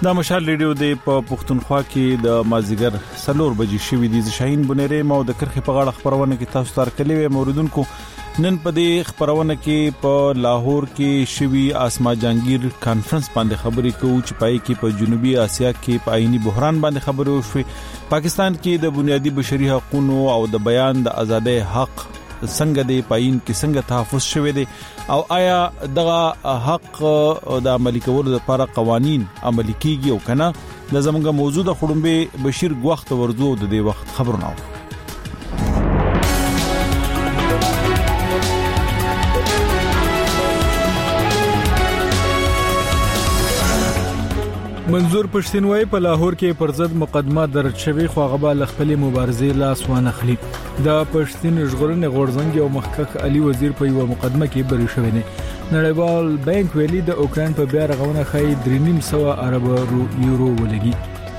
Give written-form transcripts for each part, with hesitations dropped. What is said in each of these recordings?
دا مشال ریډیو د پښتونخوا کې د مازیګر 4 بجې شوې دي. شاهین بنيري مو د کرخي په غاړه خبرونه کې تاسو تر کلیوي موردونکو نن په دې خبرونه کې په لاهور کې شوی آسما جهانگیر کانفرنس باندې خبرې کوو چې پای کې په جنوبي اسیا کې په آئینی بحران باندې خبرې وشوي. پاکستان کې د بنیادی بشري حقوقو او د بیان د ازادۍ حق څنګه دی پاین کې څنګه تحفظ شوی دی او آیا دغه حق د عملي کولو لپاره قوانين عملي کیږي او کنه د زمونږ موجوده خړومبه بشیر غوښت ورزو د دې وخت خبرونه. منظور پښتینوای په لاهور کې پر ضد مقدمه درج شوی خو هغه به خپل مبارزې لاس وانخلي. د پښتین ژغورنې غورځنګ او مخکښ علي وزیر په یو مقدمه کې بری شوی دی. نړیوال بانک ویلي د اوکران په بیا رغونه خای 3.5 ارب یورو ولګي.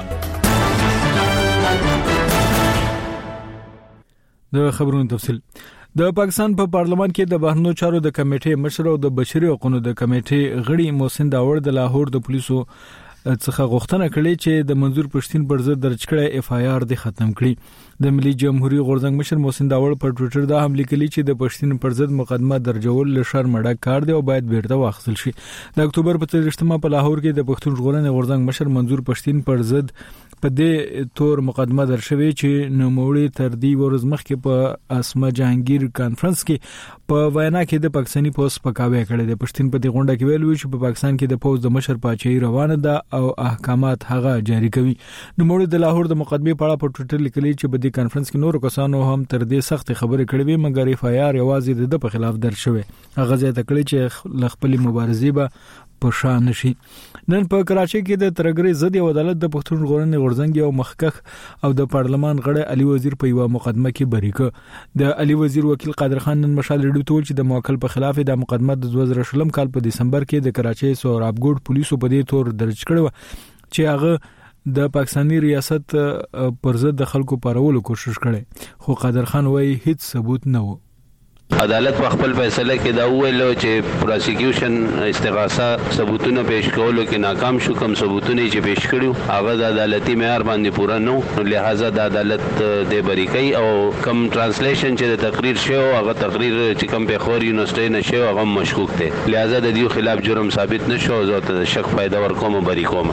د خبرونو تفصیل د پاکستان په پارلمان کې د بهرنیو چارو د کمیټې مشر او د بشري حقوقو د کمیټې غړي محسن داور د لاهور د پولیسو څخه غوښتنه کړې چې د منظور پښتين پر ضد درج کړی اف آی آر د ختم کړي. د ملي جمهوریت غورځنګ مشر محسن داور په ټوئیټر دا هم لیکلي چې د پښتين پر ضد مقدمه درجول له شرمړه کار دی او باید بیرته واخیستل شي. د اکتوبر په 13مه په لاهور کې د پښتون ژغورنې غورځنګ مشر منظور پښتين پر ضد په دې تور مقدمه درشوي چې نوموړي تر دې ورځ مخکې په آسما جهانگیر کانفرنس کې په وینا کې د پاکستاني پوس پکاوي کړي. د پښتين په دې غونډه کې ویل چې په پاکستان کې د پوز د مشر پاچي روانه ده او احکامات هغه جاری کوي. نوموړي د لاهور د مقدمه په اړه په ټوئیټر لیکلي چې په دې کانفرنس کې نور کسانو هم تر دې سخت خبرې کړې وي مګر اف آی آر یوازې د په خلاف درشوي. هغه ځای ته کړی چې خپل مبارزې به په شان شي. نن په کراچۍ کې د ترګری ضد عدالت د پښتون ژغورنې غورځنګ او مخکښ او د پارلمان غړي علي وزیر په یو مقدمه کې بری کړ. د علي وزیر وکیل قادر خان نن مشال ریډیو ته چې د موکل په خلاف د مقدمه د 2020 کال په دسمبر کې د کراچۍ سورابګوډ پولیسو په دې تور درج کړو چې هغه د پاکستاني ریاست پر ضد د خلکو پارولو کوشش کړي. خو قادر خان وایي هیڅ ثبوت نه و. عدالت په خپل فیصله کې دا ویل چې پروسیکیوشن استغاثه ثبوتونه پیش کولو کې ناکام شو. کوم ثبوتونه چې پیش کړو هغه د عدالتي معیار باندې پوره نه و، لہذا د عدالت د بری کوي او کوم ترانسلیشن چې د تقریر شو هغه تقریر چې کوم په خور یونیورسيټي نشو هغه مشکوک دی، لہذا د دې خلاف جرم ثابت نشو او ته شک پیدا ورکوم بری کوم.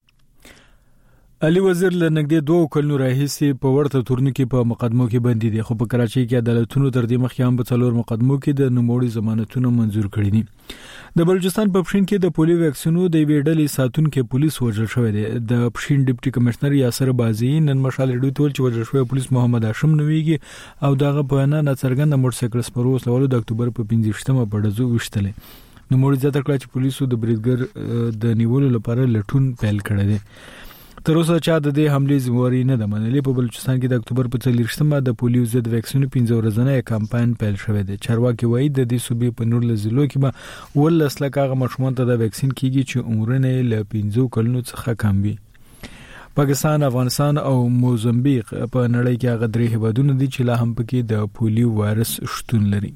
علي وزیر لنګدې 2 کلونو راهیسي په ورته تورنو کې په مقدمو کې بندي دي خو په کراچۍ کې عدالتونو تر دې مخکې هم په 4 مقدمو کې د نوموړي ضمانتونه منزور کړي دي. د بلوچستان په پښین کې د پولیو ویکسینو د ویډلې ساتونکو پولیس وژل شوی دی. د پښین ډیپټي کمشنر یاسر بازی نن مشال ریډیو ته چې وژل شوی پولیس محمد هاشم نویږي او دغه په نه څرګند موټر سایکل سپرو سوالو د اکتوبر په 15مه په ډزو وشتلې. نوموړي ځکه کړ چې پولیسو د بریدګر د نیولو لپاره لټون پیل کړی دی. تر اوسه چا د دې حمله ذمہواری نه ده منلې. په بلوچستان کې د اکتوبر په 13مه د پولیو ضد ویکسینو 15 ورځنی کمپاین پیل شوی دی. چارواکي وایي د دې صوبې په نور ضلعو کې به ولس لکه مشمول ته د ویکسین کیږي چې عمرونه له 15 کلونو څخه کم وي. پاکستان، افغانستان او موزمبیق په نړۍ کې هغه درې هیوادونه دي چې لا هم پکې د پولیو وایرس شتون لري.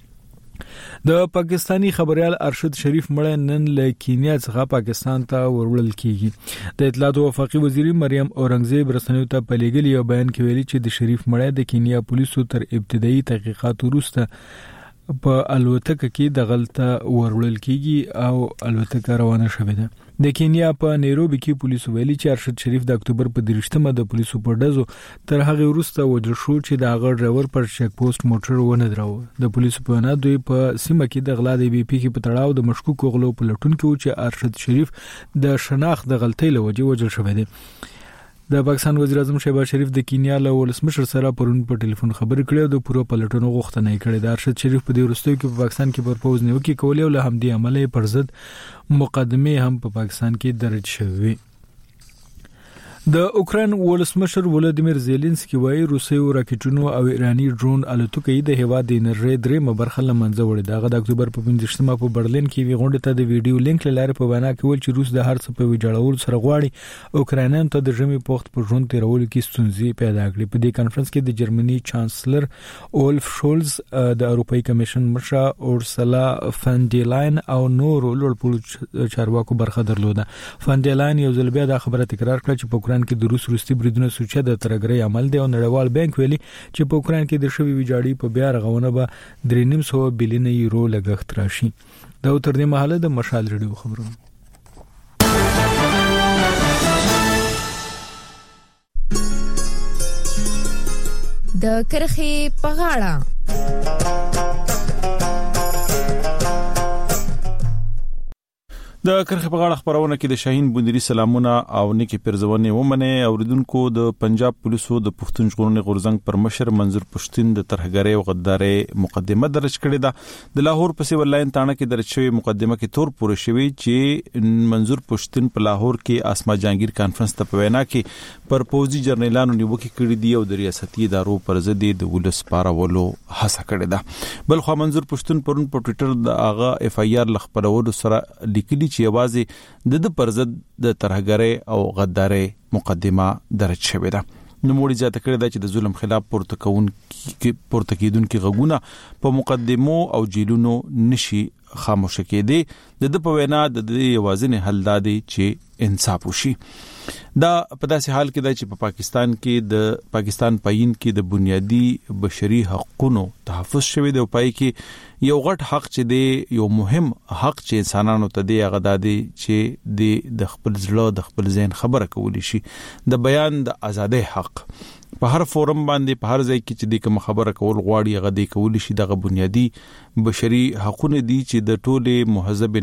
د پاکستانی خبريال ارشد شریف مړ نن له کینیا څخه پاکستان ته ورول کیږي. د اطلاعات او وفاقي وزیر مریم اورنګزیب رسنیو ته په لګلي یو بیان کې ویلي چې د شریف مړ د کینیا پولیسو تر ابتدایي تحقیقات وروسته په الوتکه کې د غلطه ورول کیږي او الوتکه روانه شوې ده. د کینیا په نیروبي کې پولیسو ویلي چې ارشد شریف د اکتوبر په 13مه د پولیسو په ډزو تر هغه وروسته وژل شو چې د هغه ډرایور پر چیک پوسټ موټر ونه دراو. د پولیسو په وینا دوی په سیمه کې د غلا د بي پی کې په تړاو د مشکوک غلو په لټون کې و چې ارشد شریف د شناخت د غلطۍ لوجه وژل شوی دی. د پاکستان وزیر اعظم شهباز شریف د کینیا له ولسمشر سره پرون په ټلیفون خبرې کړې او د پوره پلټنو غوښتنه یې کړې. د ارشد شریف په دې وروستیو کې په پاکستان کې پرپوز نیوکې کولې او له همدې امله پر ضد مقدمه هم په پاکستان کې درج شوې. د اوکران ولسمشر ولادیمیر زيلنسکي وايي روسي راکټونو او ایراني ډرون الوتکې د هیواد د انرژي درې برخه لمنځه وړي. دغه د اکتوبر په 15مه په برلین کې وی غونډه ته د ویډیو لینک لاره په وینا کې ول چې روس د هر څه په ویجاړولو سره غواړي اوکرانیان ته د ژمي پوښت په ژوند تیرولو کې ستونزې پیدا کړې. په دې کانفرنس کې د جرمني چانسلر اولف شولز، د اروپאי کمیشن مشر اورسلا فان ډي لاین او نور لوړپوړو چارواکو برخه درلوده. فان ډي لاین یو ځل بیا د خبره تکرار کړه چې په اوکران کې د روس روسي بریدونو سوچه د ترګري عمل دی او نړیوال بانک ویلي چې په اوکران کې د شوی ویجاړي په بیا رغونه به 3.9 بلین یورو لګښت راشي. دا تر دې مهاله د مشال ریډیو خبرونه. د کرخي په غاړه د کرخ په غاړه خبرونه کې د شاهین بندري سلامونه او نیکی پرزونه ومنه اوریدونکو د پنجاب پولیسو د پښتون ژغورنې غورزنګ پر مشر منظور پښتين د ترهګرۍ او غدارۍ مقدمه درج کړې ده. د لاهور په سیول لاین تانه کې درج شوی مقدمه کې تور پوره شوی چې منظور پښتين په لاهور کې اسما جهانگیر کانفرنس ته په وینا کې پر پوزي جرنیلانو نیوکه کړې دی او د ریاستي ادارو پر ضد د ولس پارولو هڅه کړې ده. بل خو منظور پښتين پرون په ټوئیټر د اغا اف ای آر لخبرولو سره لیکلي چې یوازې د پرزد د ترهګرۍ او غدارۍ مقدمه درج شوې ده. نو موږ زیاته کړی دا چې د ظلم خلاف پورته کیدونکو غږونه په مقدمو او جیلونو نشي خاموش کېدي. د په وینا د یوازینی حل دی چې انصاف وشي. دا په داسې حال کې دا چې په پاکستان کې د پاکستان پاین کې د بنیادی بشري حقوقو تحفظ شوی دی او پای کې یو غټ حق چې دی یو مهم حق چې انسانانو ته دی هغه دی چې د خپل ځړه د خپل ذهن خبره کولی شي. د بیان د ازادۍ حق په هر فورم باندې په هر ځای کې چې د کوم خبره کول غواړي هغه دی کولی شي. دغه بنیادی بشري حقوق دي چې د ټوله مهذب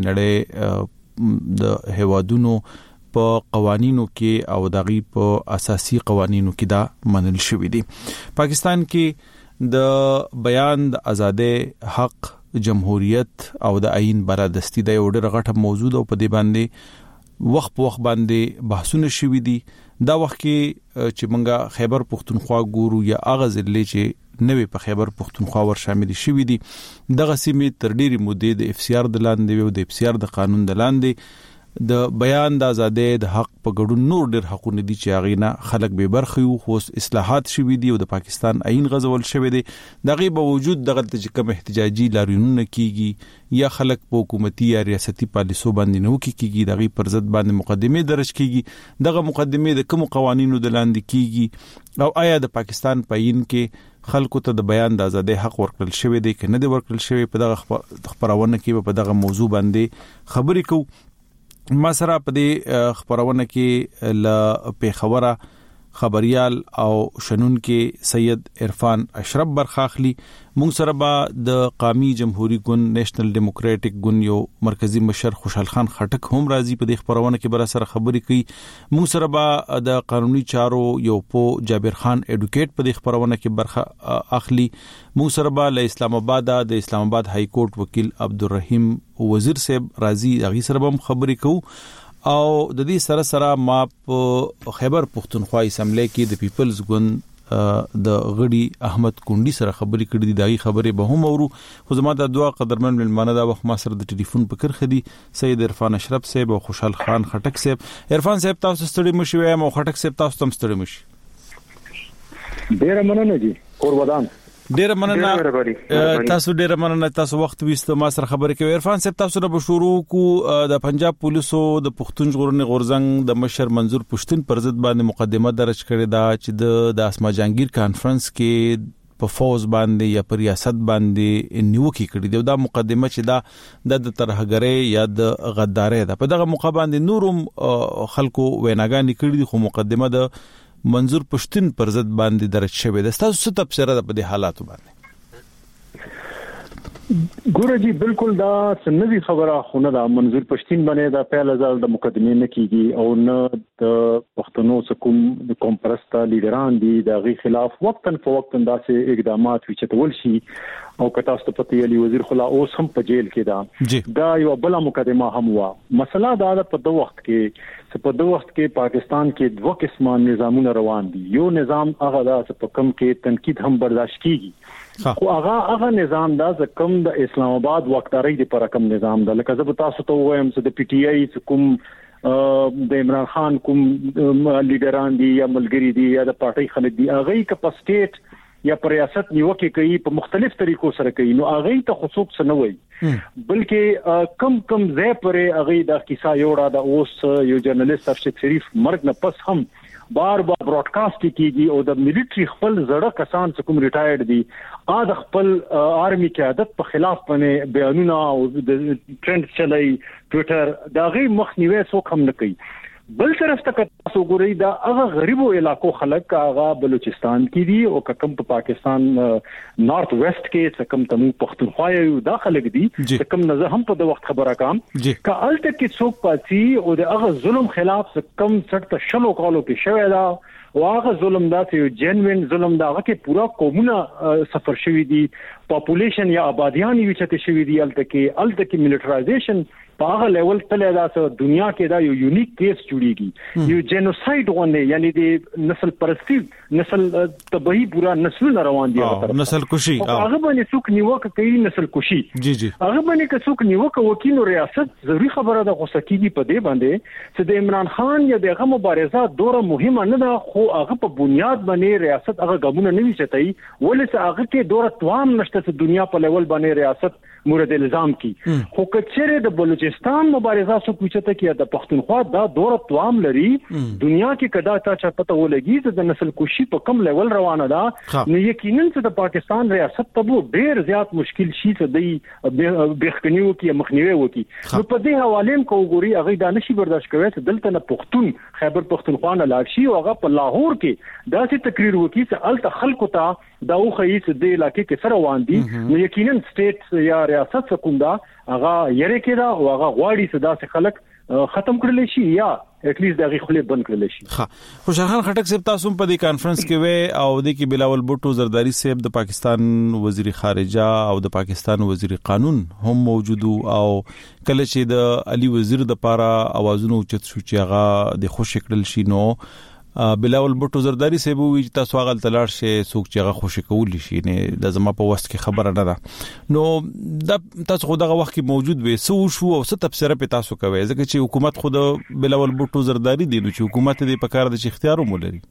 نړۍ د هوادونو په قوانینو کې او دغه په اساسي قوانینو کې دا منل شوی دی. پاکستان کې د بیان د ازادۍ حق، جمهوریت او د آئین برادستی د یو ډېر غټه موضوع ده او په دې باندې وخت باندې بحثونه شوي دي. دا وخت کې چې منګه خیبر پختونخوا ګورو یا اغاز لې چې نوې په خیبر پختونخوا ور شامل شوي دي، دغه سیمې تر ډېری مودې د اف سی آر د لاندې او د اف سی آر د قانون د لاندې د بیان د ازادۍ د حق په ګډون نور ډېر حقونه دي چې هغه نه خلک به برخه یو خو اصلاحات شوي دي او د پاکستان آئین غزول شوی دی. دغه باوجود دغه چې کوم احتجاجي لاریونونه کیږي یا خلک په حکومتي یا ریاستي پالیسو باندې نو کیږي دغه پر ضد باندې مقدمه درج کیږي. دغه مقدمه د کوم قوانینو د لاندې کیږي او آیا د پاکستان پاین کې خلکو ته د بیان د ازادۍ حق ورکړل شوی دی که نه دی ورکړل شوی. په دغه خبرونه کې په دغه موضوع باندې خبرې کوو. ما سره په دې خبرونه کې ل پیښوره خبريال او شنون کې سید عرفان اشرف برخاخلی. مونږ سره به د قومي جمهوریت ګوند نېشنل ډیموکراټک ګوند یو مرکزی مشر خوشحال خان خټک هم راځي په دې خبرونه کې بر سره خبرې کوي. مونږ سره به د قانوني چارو یو په جابر خان اډوکیټ په دې خبرونه کې برخه اخلي. مونږ سره به له اسلام آباد د اسلام آباد های کورټ وکیل عبدالرحیم وزیر صاحب راځي، هغه سره به خبرې کوو. او د دې سره ما په خیبر پختونخوا اسمبلی کې د پیپلز ګوند د غړي احمد کونډي سره خبرې کړې دي. دغه خبرې به هم اورو. خو زما د دعا قدرمن ملمانه دا وخت ما سره د ټلیفون په کرخه دي سید عرفان اشرف صاحب او خوشحال خان خټک صاحب. عرفان صاحب تاسو ستړي مشي وایم او خټک صاحب تاسو تم ستړي مشي. ډیر مننه جی اور ودان. ډیر مننه تاسو ډیر مننه تاسو وخت وستو ما سره خبرې کوي. عرفان صاحب تاسو را شروع کو د پنجاب پولیسو د پښتون ژغورنې غورزنګ د مشر منظور پښتين پر ضد باندې مقدمه درج کړې ده چې د اسما جهانگیر کانفرنس کې په فوز باندې یا پر ریاست باندې نیوکه کړې ده. دا مقدمه چې دا د ترهګرۍ یا د غدارۍ ده. په دغه موقع باندې نورم خلکو ویناګانی کړې دي خو مقدمه د منظور پښتين پر ضد باندې درج شوی ده. تاسو څه تفسیر ده په دې حالاتو باندې؟ ګورجی بالکل دا سنوي خبره خونه دا منظور پښتين باندې دا پهل ځل د مقدمه نه کیږي او نه د پښتنو سکوم د کومپرستا لیډران دي د غي خلاف وقتن فوقتن داسې اقدامات وچتول شي او کتا ست پتی علي وزیر خلا اوس هم په جیل کې دا یو بل مقدمه هم وا مسله دا په دوه وخت کې پاکستان کې دوه قسمه نظامونه روان دي یو نظام هغه دا په کم کې تنقید هم برداشت کیږي خو هغه نظام دا کوم د اسلام آباد وقتاري د پر کم نظام دا لکه زه تاسو ته وایم چې د پی ټی آی کوم د عمران خان کوم لیډران دي یا ملګری دي یا د پارټي خلک دي هغه کې په سټیټ یا ریاست نیوکه کوي په مختلف طریقو سره کوي نو هغه ته خصوص نه وي بلکې کم ځای پرې هغه د کیسه یوړه د اوس یو جرنالست ارشد شریف مرګ نه پس هم بار براډکاسټ کیږي او د ملټری خپل زړه کسان چې کوم ریټایرډ دي د خپل آرمي قیادت په خلاف باندې بیانونه او د ټرند چلای ټوئیټر دا غي مخنیوي څوک هم نه کوي بل طرف ته تاسو ګورئ دا هغه غریبو علاقو خلک هغه بلوچستان کې دي او کوم په پاکستان نارث ویسٹ کې کوم تمو پښتونخوا یو داخله دي کوم نه هم په د وخت خبره کام کالته کې څوک پاتې او د هغه ظلم خلاف کوم څټ شلو کالو کې شوی دا واغه ظلم دا چې جنوین ظلم دا کې پورا قومونه سفر شوی دي پاپولیشن یا آبادیان یې چې شوی دي الته کې ملټرایزیشن په هغه لیول تل دا دنیا کې دا یو یونیک کیس جوړیږي یو جنوساید غونډه یعنی د نسل پرستی نسل تبعی پورا نسل روان دي نسل کشي هغه باندې څوک نیوکه کوي نسل کشي هغه باندې څوک نیوکه وکینو ریاست ضروری خبره ده غوسه کیږي په دې باندې چې د عمران خان یا دغه مبارزه دوره مهمه نه ده خو هغه په بنیاد باندې ریاست هغه غمونه نه وچتای ولې هغه کې دوره توام نشته چې دنیا په لیول باندې ریاست مورد الزام کی خو کچره د بلوچستان مبارزه سو پوښتنه کیه د پښتونخوا دا دوره توام لري دنیا کې کدا تا چا پته ولګي چې د نسل کشي په کم لیول روانه ده نو یقینا چې د پاکستان ریاست ته ډیر زیات مشکل شي چې د بخکنیو کې مخنیوي وکي نو په دې حواله کو ګوري هغه دا نشي برداشت کوي چې دلته نه پښتون خیبر پښتونخوا نه لاړ شي او هغه په لاهور کې داسې تقریر وکي چې الته خلکو ته دا خو هیڅ د علاقې کې سره روان دي نو یقینا سټیټ یا ریاست کوم دا هغه یره کې دا او هغه غواړي چې دا خلک ختم کړل شي یا اټ لیست دغه خپل بند کړل شي. خوشحال خان خټک صاحب تاسو په دې کانفرنس کې وې او د کې بلاول بوټو زرداری صاحب د پاکستان وزیر خارجه او د پاکستان وزیر قانون هم موجود او کله چې د علي وزیر د پاره اوازونه اوچت شو چې هغه د خوش کړل شي نو بلاول بوټو زرداری صاحب وی چې تاسو هغه تلار شي څوک چې هغه خوشی کول شي نه د زما په وست کې خبره نه ده نو د تاسو خو دغه وخت کې موجود وې سو شو او څه تفسیر په تاسو کوي ځکه چې حکومت خود بلاول بوټو زرداری دی نو چې حکومت دې په کار د اختیار مولري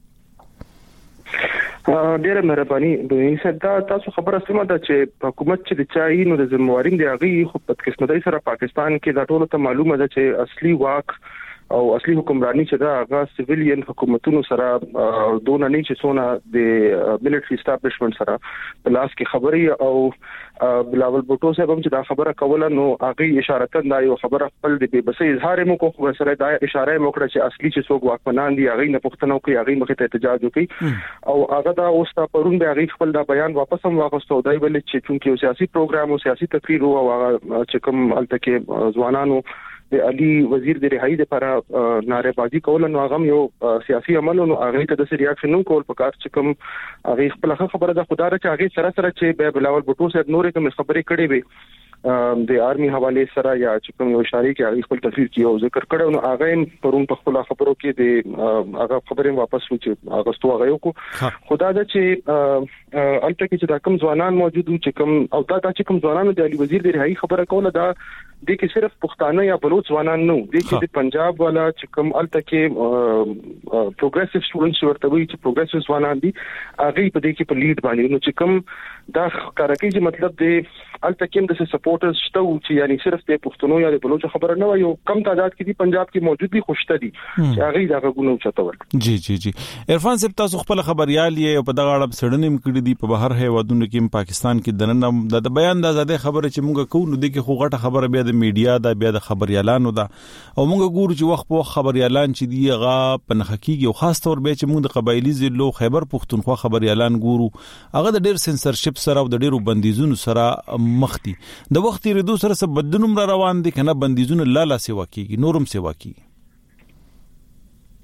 ډیره مهرباني د تاسو خبره سمه ده چې حکومت چې د چای نو د ذمہوارین دی هغه خو په قسمتۍ سره پاکستان کې د ټولو ته معلومه ده چې اصلي واک او اصلي حکمرانی چې دا هغه سیویلین حکومتونو سره دونه نه چې سونه د ملټری اسټابلیشمنت سره پلاس کې خبري او بلاول بوټو صاحب هم چې دا خبره کوله نو هغه اشاره دا یو خبره خپل د بس اظهار مو کو سره دا اشاره مو کړه چې اصلي چې څوک واکمنان دي هغه نه پښتنو کوي هغه مخه ته احتجاج وکي او هغه دا اوس تا پرون به هغه خپل دا بیان واپس هم واغستو دی ول چې چونکی سیاسي پروګرام او سیاسي تقریر او چې کوم الته کې ځوانانو د علي وزیر د رهایی لپاره ناره بازی کول نو هغه یو سیاسي عمل نو هغه ته د ریاکشن نو کول پکار چې کوم هغه خپل خبره ده خدای چې هغه سره چې به بلاول بوټو صاحب نورې کوم خبرې کړې وي د آرمي حواله سره یا چې کوم یو اشاره کې هغه خپل تفسیر کیو ذکر کړو نو هغه پرون په خپل خبرو کې د هغه خبرې واپس وچ هغه ستو هغه کو خدای دا چې الته کې چې دا کوم ځوانان موجود چې کوم او دا چې کوم ځوانان د علي وزیر د رهایی خبره کوله دا د کې صرف پښتانه یا بلوچ ځوانان نو د کې د پنجاب والا چې کوم الته کې پروګریسیو سټوډنټس ورته وي چې پروګریسیو ځوانان دي هغه په دې کې په لیډ باندې نو چې کوم دا کارکې چې مطلب د الته کې د سپورټرز شته چې یعنی صرف د پښتنو یا د بلوچ خبره نه وي یو کم تعداد کې دي پنجاب کې موجود دي خوشته دي چې هغه دا غوونه چتول جی عرفان صاحب تاسو خپل خبريال یې په دغه اړه سړنیم کړی دی په بهر هیوادونو کې پاکستان کې دننه د بیان د آزادۍ خبره چې موږ کوو نو د کې خو غټه خبره بیا د میډیا دا بیا د خبريالانو دا او موږ ګورو چې وخت په خبريالان چې دی هغه په نخکیږي او خاص تور به چې موږ د قبایلی ضلع خیبر پښتونخوا خبريالان ګورو هغه د ډیر سنسرشپ سره او د ډیرو بندیزونو سره مخ دي د وخت ریدو سره څه بدلون روان دي کنه بندیزونه لاله سیوا کیږي نورم سیوا کیږي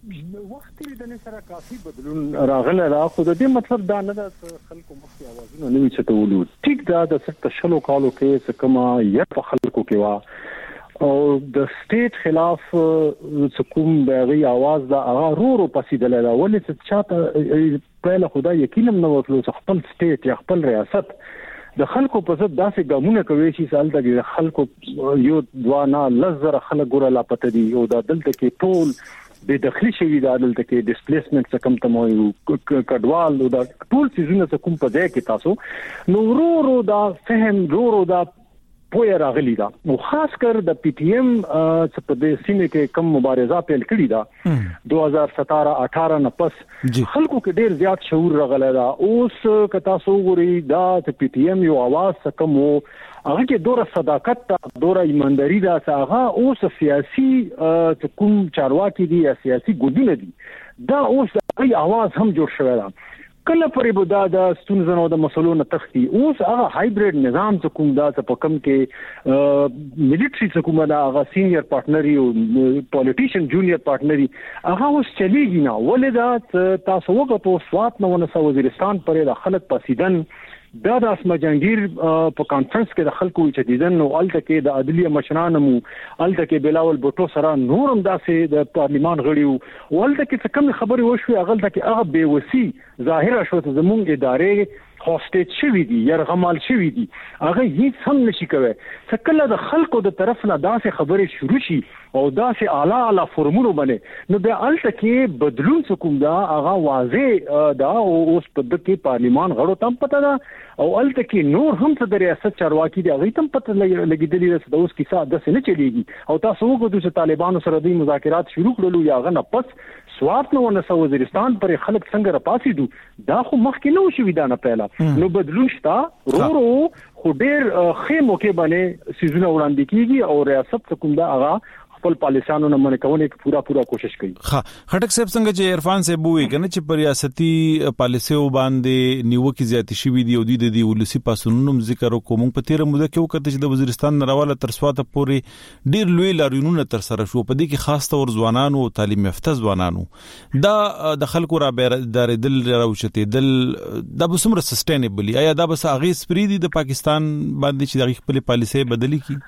وخت د سره کافي بدلون راغله را خو د دې مطلب دا نه ده خلکو مخکې اوازونه نه وي چتولو ټیک دا د شلو کالو کې څه کما یا په خلکو کې وا او د سټیټ خلاف کوم دغه आवाज دا رو پسیدل دا ولې چې چاته په خدای یقینم نه وکړو چې خپل سټیټ یا خپل ریاست د خلکو په ضد داسې ګامونه کوي چې سال د خلکو یو دوانا لزر خلک ګور لا پته دي او دا دلته کې ټول د داخلي شوی دا دلته کې ډیسپلیسمنت څخه کم تموي کډوال او دا ټول سيزونه څخه کوم په ځای کې تاسو نو رو دا فهم رو دا پوهه راغلی دا او خاص کر د پی ټی ایم چې په دې سیمه کې کم مبارزه پیل کړې ده 2017-18 نه پس خلکو کې ډېر زیات شعور راغلی دا اوس کتا سو غوري دا چې پی ټی ایم یو आवाज کم وو هغه کې دوره صداقت دوره ایمانداری دا هغه اوس سیاسي کوم چارواکي دي یا سیاسي ګوندونه دي دا اوس ای आवाज هم جوړ شوی دا کله پرې بودا د ستونزو د مسلو نه تختی اوس هغه هایبرید نظام څخه کوم دا په کم کې ملټری څخه کوم دا هغه سینیئر پارټنري او پولیټیشن جونیئر پارټنري هغه اوس چلیږي نه ولې دا تاسو وګورئ سوات نو ونه وزیرستان پرې د خلک پاسیدن دا د اسما جنگیر په کانفرنس کې د خلکو چې دیدن نو الته کې د عدلیه مشران مو الته کې بلاول بوټو سره نورم داسې د پارلیمان غړي او الته کې څه کم خبري وشوي هغه کې هغه بیوسی ظاهر شو ته زموږ ادارې هوسټیج شوی دي يرغمال شوی دي هغه هیڅ هم نشي کوي څکله د خلکو د طرف نه داسې خبرې شروع شي او داسې اعلی فرمولو باندې نو د الته کې بدلون کوم دا هغه واضح دا اوس په د کې پارلیمان غړو تم پته ده او الته کې نور هم څه د ریاست چارواکي دي هغه تم پته لګیدلی ده اوس کیسه د څه نه چلیږي او تاسو وګورئ چې طالبانو سره د مذاکرات شروع کړلو یا غنه پس سوات نو ونه وزیرستان پر خلک څنګه راپاسي دو دا خو مخکې نو شوې دا نه پهلا نو بدلون شتا رو خو ډېر خې موقع باندې سيزونه وړاندې کیږي او ریاست کوم دا هغه خپل پالیسانو نه منکونه کې پورا کوشش کوي ها خټک صاحب څنګه چې عرفان صاحب وی کنه چې پر ریاستي پالیسیو باندې نیوکه زیاتی شوې دی او د ولسی پاسونو ذکر کوم په تیر موده کې وکړه چې د وزیرستان نراواله تر سواته پورې ډیر لوی لارینونه تر سره شو په دې کې خاص تور ځوانانو او تعلیم یافته ځوانانو دا د خلکو را دار دل راوچته دل د بسمره سستینبلی آیا دا بس اغه سپریدي د پاکستان باندې چې د خپل پالیسي بدلی کی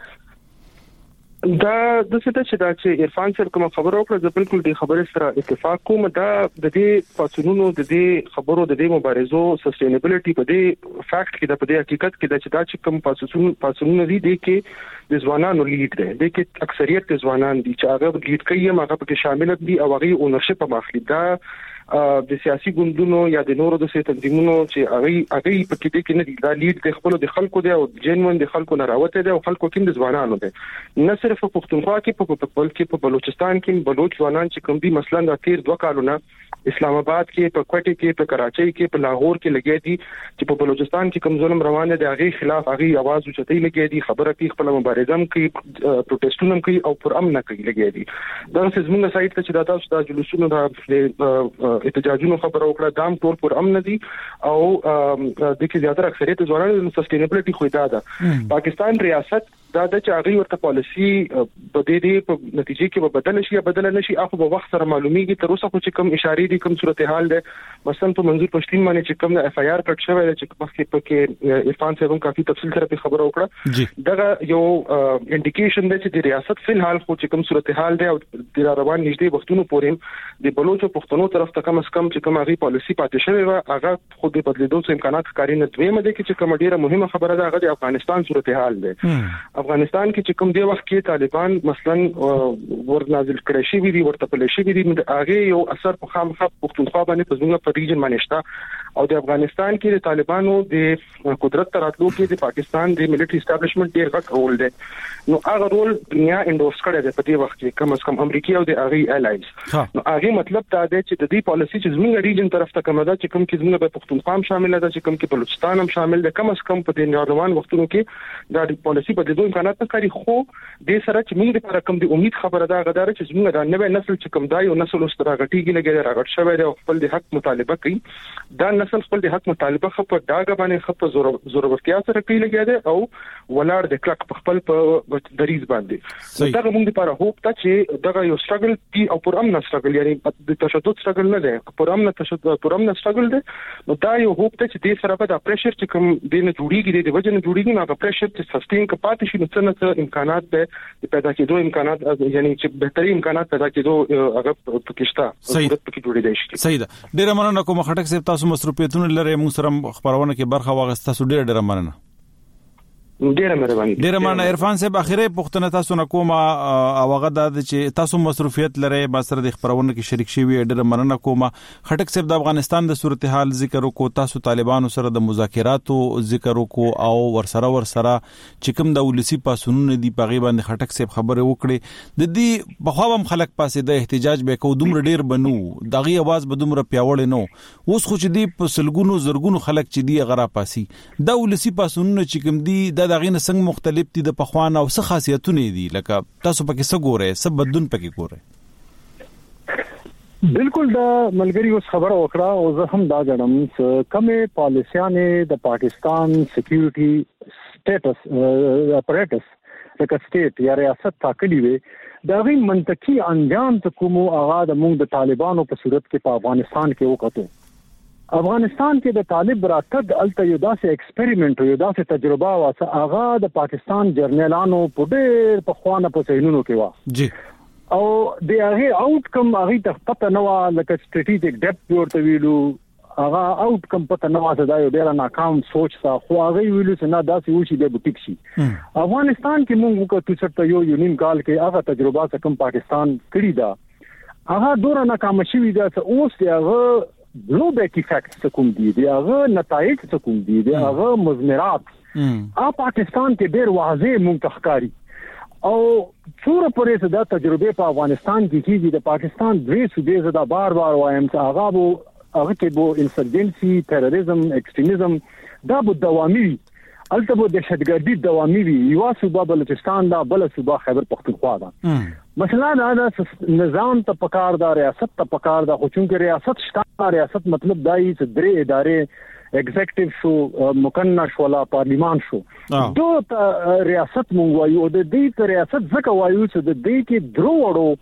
دا د څه چې عرفان سره کوم خبرو کړه د بالکل د خبرې سره اتفاق کوم دا د دې پاتونونو د دې خبرو د دې مبارزو سستینبیلیټي په دې فیکټ کې د په دې حقیقت کې دا چې کوم پاتونونو دي کې د ځوانانو لیډ دی د کې اکثریت د ځوانان دي چې هغه لیډ کوي هغه پکې شامل دي او هغه اونرشپ ماخلي دا د سیاسي ګوندونو یا د نورو د سیاسي تنظیمونو چې هغه پکې دي کې نه دي دا لیډ د خپل د خلکو دی او جنون د خلکو نه راوته دی او خلکو کې د ځوانانو دی نه صرف په پښتونخوا کې په بلوچستان کې بلوچ ځوانان چې کوم دي مثلا د تیر 2 کالونه اسلام آباد کې په کوټه کې په کراچۍ کې په لاهور کې لګې دي چې په بلوچستان کې کوم ظلم روان دي هغه خلاف هغه आवाज اوچتې لګې دي خبره کې خپل مبارزه کوي پروتستونه کوي او پر امن کوي لګې دي دا څنګه سایت ته چې دا تاسو د جلوسونو د احتجاجونو خبره وکړه دام ټول پر امن دي او د کې زیاتره اکثریت ځوانانو د سستینبیلیټي خو دا پاکستان ریاست دا د چاغي ورته پالیسی په دې په نتیجې کې به بدل شي یا بدل نشي اخو په وخت سره معلومیږي تر اوسه خو چې کوم اشاره دي کوم صورتحال ده مثلا په منظور پښتين باندې چې کوم اف آی آر کټ شوی دی چې مخکې پکې عرفان صاحب کافي تفصیل سره په خبره وکړه دا یو انډیکیشن دی چې د ریاست فلحال خو چې کوم صورتحال دی او د روان نږدې وختونو پورې د بلوچو پښتنو طرف ته کم از کم چې کوم هغه پالیسی پاتې شوی و هغه خو د بدلیدو څخه امکانات کاری نه دویمه دي چې کوم ډیره مهمه خبره ده هغه د افغانستان صورتحال دی افغانستان کې چې کوم دی وخت کې طالبان مثلا ورنازل کړی شي وی ورته پلي شي وی هغه یو اثر په خامخا پښتونخوا باندې په زموږ په ریجن باندې شته او د افغانستان کې د طالبانو د قدرت تراتلو کې د پاکستان د ملټری اسټابلیشمنت ډیر غټ رول دی نو هغه رول دنیا انډورس کړی دی په دې وخت کې کم از کم امریکای او د هغه الایز نو هغه مطلب دا دی چې د دې پالیسی چې زموږ ریجن طرف ته کومه ده چې کوم کې زموږ په پښتونخوا شامل ده چې کوم کې بلوچستان هم شامل ده کم از کم په دې نړیوال وختونو کې دا پالیسی په دې امکانات نکاري خو د سره چې موږ د رقم د امید خبره ده غدار چې موږ د نوې نسل چې کوم دا یو نسل اوس راغټيږي لګي راغټ شوی دی او خپل د حق مطالبه کوي دا نسل خپل د حق مطالبه خپل داګه باندې خپل ضرورتیا سره کوي لګي دی او ولار د کلک خپل په دریز باندې دا موږ لپاره هوپ ته چې دا یو سټرګل دی او پر امن سټرګل یعنی د تشدد سټرګل نه دی پر امن تشدد پر امن سټرګل دی نو دا یو هوپ ته چې د سره په پريشر چې کوم د نه جوړیږي د وجه نه جوړیږي نو پريشر چې سسټین کپاتې شي نو څنګه امکانات ده د پیدا کېدو امکانات یعنی چې بهتري امکانات پیدا کېدو هغه پکښتا صورت پکې جوړېدای شي. صحیح ده. ډیر مننه کوم خټک صاحب تاسو مصروفیتونه لري موږ سره خبرونه کې برخه واغسته تاسو ډیر مننه. ډیره مهرباني عرفان صاحب اخیری پوښتنه تاسو نه کوم او هغه د چې تاسو مصروفیت لري ما سره د خبرونه کې شریک شوی ډیره مننه کوم. خټک صاحب د افغانستان د صورتحال ذکر وکړو تاسو طالبانو سره د مذاکراتو ذکر وکړو او ورسره چې کوم د ولسی پاسونونه دی پغی باندې خټک صاحب خبره وکړي د دې بخوام خلک پاسې د احتجاج به کو دومره ډیر بنو دغه आवाज به دومره پیاوړ نه اوس خو چې دی په سلګونو زرګونو خلک چې دی غرا پاسي د ولسی پاسونونه چې کوم دی دغه نه څنګه مختلف دي د پخوانه او څه خاصیتونه دي لکه تاسو پکې څه ګورئ څه بدلون پکې ګورئ؟ بالکل دا ملګری اوس خبره وکړه او زه هم دا غواړم چې کومه پالیسیانه د پاکستان سکیورټي سټیټس اپریټس لکه سټیټ یا ریاست ټاکلي وي دا غي منطقي انجام ته کومو هغه د موږ د طالبانو په صورت کې په افغانستان کې وکړو. افغانستان کې د طالب راتګ الته یو داسې ایکسپریمنت یو داسې تجربه واسه هغه د پاکستان جرنیلانو په ډېر په خوانه په سینونو کې وا جی او د هغه آوټ کم هغه ته پته نه و لکه سټریټیجیک ډیپث ورته ویلو هغه آوټ کم پته نه و دا یو ډېر ناکام سوچ تا خو هغه ویلو چې نه داسې وشي د بوتیک شي. افغانستان کې موږ کو څه یو یونین کال کې هغه تجربه څخه پاکستان کړی دا هغه ډور ناکام شوی دا اوس هغه بلو بیک افیکټس کوم دي هغه نتایج کوم دي هغه مزمرات پاکستان کې ډېر واضح منتخکاری او څوره پرې دا تجربه په افغانستان کې کیږي د پاکستان درې صوبې زدا بار وایم چې هغه کې بو انسرجنسي تروریزم ایکستریمزم دا بو دوامي البته بو دهشتګردي دوامي وي یو صوبه بلوچستان دا بل صوبه خیبر پختونخوا دا مثلا دا نظام ته پکار دا ریاست ته پکار دا خو چونکه ریاست شته ریاست مطلب دای چې درې ادارې ایگزیکټیو شو مکنه شولا پارلیمان شو دو ریاست مونږ وایو د دې ریاست ځکه وایو چې د دې کې درو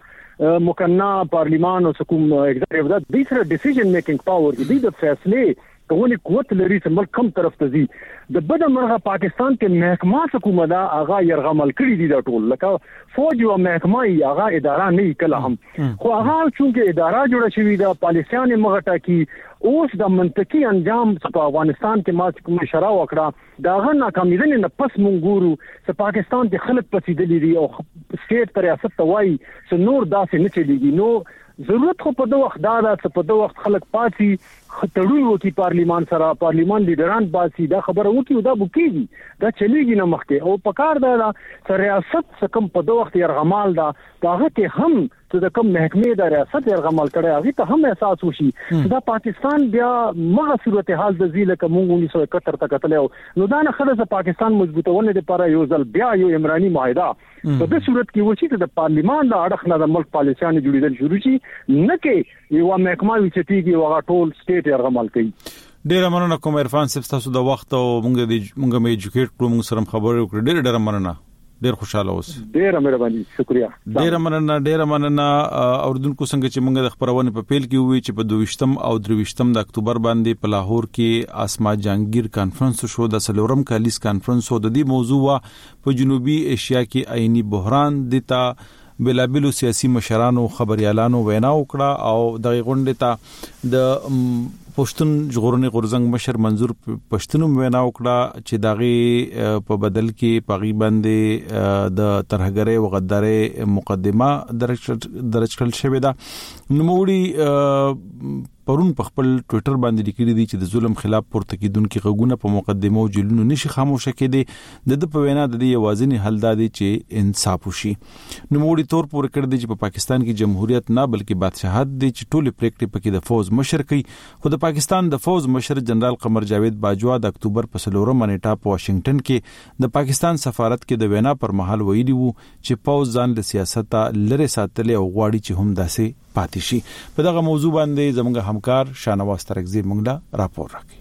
وړو مکنه پارلیمان او کوم ایگزیکټیو دا د سره ډیسیژن میکینګ پاور دی د فیصله کومه قوت لري چې ملک کم طرف ته ځي د بده مرغه پاکستان کې محکمه حکومت دا هغه يرغمل کړی دي دا ټول لکه فوج او محکمه هغه اداره نه کله هم خو هغه چونکه اداره جوړه شوې ده پالیسیان مغټه کی اوس د منطقي انجام په افغانستان کې ما کوم اشاره وکړه دا غن ناکامیدنه نه پس مونږ ګورو چې پاکستان کې خلک پسیدلې دي او سټیټ پر ریاست توای چې نور داسې نه چلیږي نو ضرورت خو په دوه وخت دا چې په دوه وخت خلک پاتې خطرون وکي پارلیمان سره پارلیمان لیډران باسي دا خبره وکي دا بوکيږي دا چلیږي نه مخکې او پکار دا چې ریاست څخه په دوه وخت يرغمال دا هغه ته هم چې د کوم محکمې د ریاست يرغمال کړي هغه ته هم احساس وشي دا پاکستان بیا مغه صورتحال د ذیل کوم 1971 ته کتل نو دا نه خلک پاکستان مضبوطونه لپاره یو ځل بیا یو عمراني معاهده په دې صورت کې وشي چې د پارلیمان د اړخ نه د ملک پالیسیان جوړیدل شروع شي نه کې یو محکمه وچتيږي او ټول سټیټ يرغمال کوي. ډیر مننه کوم عرفان صاحب تاسو د وخت او مونږ مې ایجوکیټ کړو مونږ سره خبرې وکړې ډیر مننه ډیر خوشاله اوس ډیر مهرباني شکریا ډیر مننه اوردونکو څنګه چې موږ د خبرونه په پیل کې وی چې په 22 او 23 د اکتوبر باندې په لاهور کې اسما جهانگیر کانفرنس شو د سلورم کالیس کانفرنس او د دې موضوع په جنوبي ایشیا کې آئینی بحران دتا بلابلو سیاسي مشرانو خبريالانو وینا وکړه او د غونډې ته د پښتون ژغورنې غورزنګ مشر منظور پښتون وینا وکړه چې داغي په بدل کې پغي باندې د ترهګرۍ او غدارۍ مقدمه درج کړل شوې ده. نوموړي پرون په خپل ټوئیټر باندې لیکلي دي چې د ظلم خلاف پورته کیدونکو غږونه په مقدمه او جلونو نشي خاموشه کېدي. د په وینا د یوازینی حل دی چې انصاف وشي. نو موړي تور پورې کړ دي چې په پاکستان کې جمهوریت نه بلکې بادشاہت دی چې ټول پریکټې پکې د فوج مشر کوي. خو د پاکستان د فوج مشر جنرال قمر جاوید باجوا د اکتوبر په 4 نیټه په واشنگټن کې د پاکستان سفارت کې د وینا پر مهال ویلي وو چې فوج ځان له سیاست لره ساتلې او غواړي چې هم داسې پاتې شي. په دغه موضوع باندې زموږ همکار شانواز ترکزی موږ لا راپور راکړي.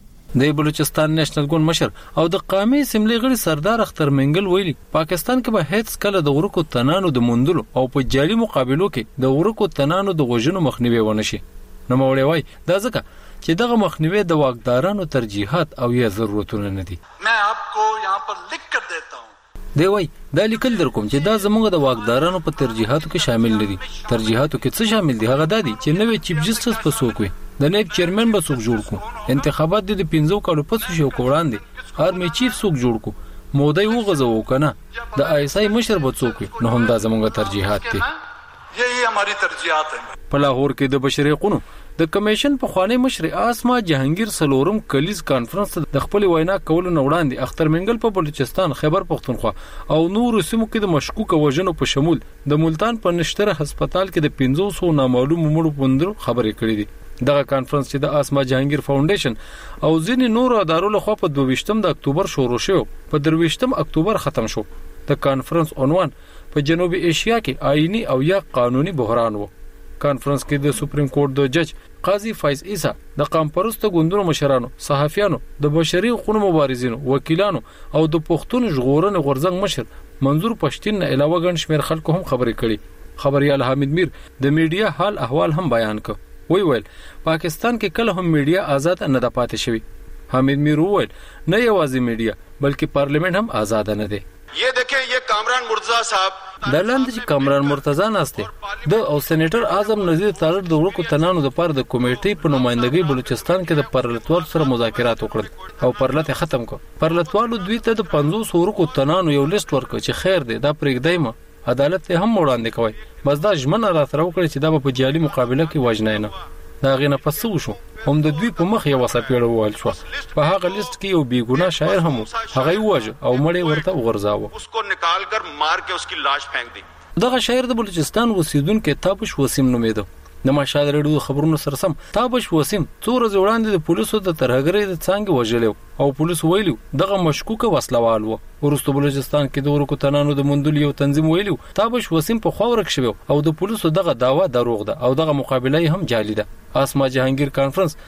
د بلوچستان نېشنل ګوند مشر او د قومي اسمبلی غړي سردار اختر منګل ویلي پاکستان کې به هیڅ کله د ورکو تنانو د موندلو او په جالي مقابلو کې د ورکو تنانو د غوژنو مخنیوي ونشي. نو موړی وای دا ځکه چې دغه مخنیوي د واکدارانو ترجیحات او یا ضرورتونه نه دي. मैं आपको यहां पर लिख कर देता हूं دی وای دا لیکل در کوم چې دا زموږ د واکدارانو په ترجیحاتو کې شامل نه دي. ترجیحاتو کې څه شامل دي؟ هغه دا دي چې نوې چیف جسټس په څوک وي، د نائب چیرمن به څوک جوړ کو، انتخابات د 15 کالو پس شو وړاندې آرمي چیف څوک جوړ کو، مودای وغځو کنه د آی اس آی مشر به څوک وي. نو هم دا زموږ ترجیحات دي. यही हमारी तरजीहात हैं. په لاهور کې د بشري حقوقو د کمیشن په خوانی مشر آسما جهانگیر سلورم کلیز کانفرنس د خپل وینا کولو نه وړاندې اختر منګل په بلوچستان، خیبر پختونخوا او نور سیمو کې د مشکوک وژنو په شمول د ملتان په نشتره هسپتال کې د 500 نامعلوم مړو پوندرو خبرې کړې دي. دغه کانفرنس چې د آسما جهانگیر فاونډیشن او ځینې نور ادارو له خوا په 22 د اکتوبر شروع شو، په 23 اکتوبر ختم شو. د کانفرنس عنوان په جنوبي ایشیا کې آئینی او یا قانوني بحران وو. کانفرنس کې د سپریم کورټ د جج قاضي فایز عیسی، د قام پرستو ګوندونو مشرانو، صحافیانو، د بشري حقوقو مبارزینو، وکیلانو او د پښتون ژغورنې غورځنګ مشر منظور پښتين نه علاوه ګڼ شمېر خلکو هم خبرې کړي. خبريال حامد میر د میډیا حال احوال هم بیان کړ. ویل پاکستان کې کله هم میډیا آزاد نه ده پاتې شوی. حامد میر وویل نه یوازې میډیا بلکې پارلیمنت هم آزاد نه دی. ये देखें ये कामरान मुर्तजा साहब د لاندې چې کامران مرتضی ناسته د او سېنیټر اعظم نذیر طالب د ورکو تنانو د پر د کمیټې په نمائندګۍ بلوچستان کې د پرلتوال سره مذاکرات وکړل او پرلت ختم کړ. پرلتوالو دوی ته د 500 ورکو تنانو یو لیست ورکړ چې خیر دی دا پرېږدی ما عدالت ته هم وړاندې کوي. بس دا ژمنه را سره وکړي چې دا په جالي مقابله کې وژنای نه. دا غینه پس وشو هم د دوی په مخ یو وسپېړه وویل شو. په هغه لیست کې یو بیګونه شاعر هم هغه وژه او مړی ورته وغورځاوه. उसको निकाल कर मार के उसकी लाश फेंक दी. دغه شاعر د بلوچستان اوسیدونکو تابش وسیم نومیده. د ماشاد رډو خبرونو سره سم تابش وسیم څو ورځې وړاندې د پولیسو د ترهګرۍ د څنګه وژلو او پولیس ویلو دغه مشکوکه وسلوال وو. ورسته بلوچستان کې د ورکو تنانو د مندل یو تنظیم ویلو تابش وسیم په خاورک شوی او د پولیسو دغه داوا دروغ ده او دغه مقابله هم جعلي ده. آسما جهانگیر کانفرنس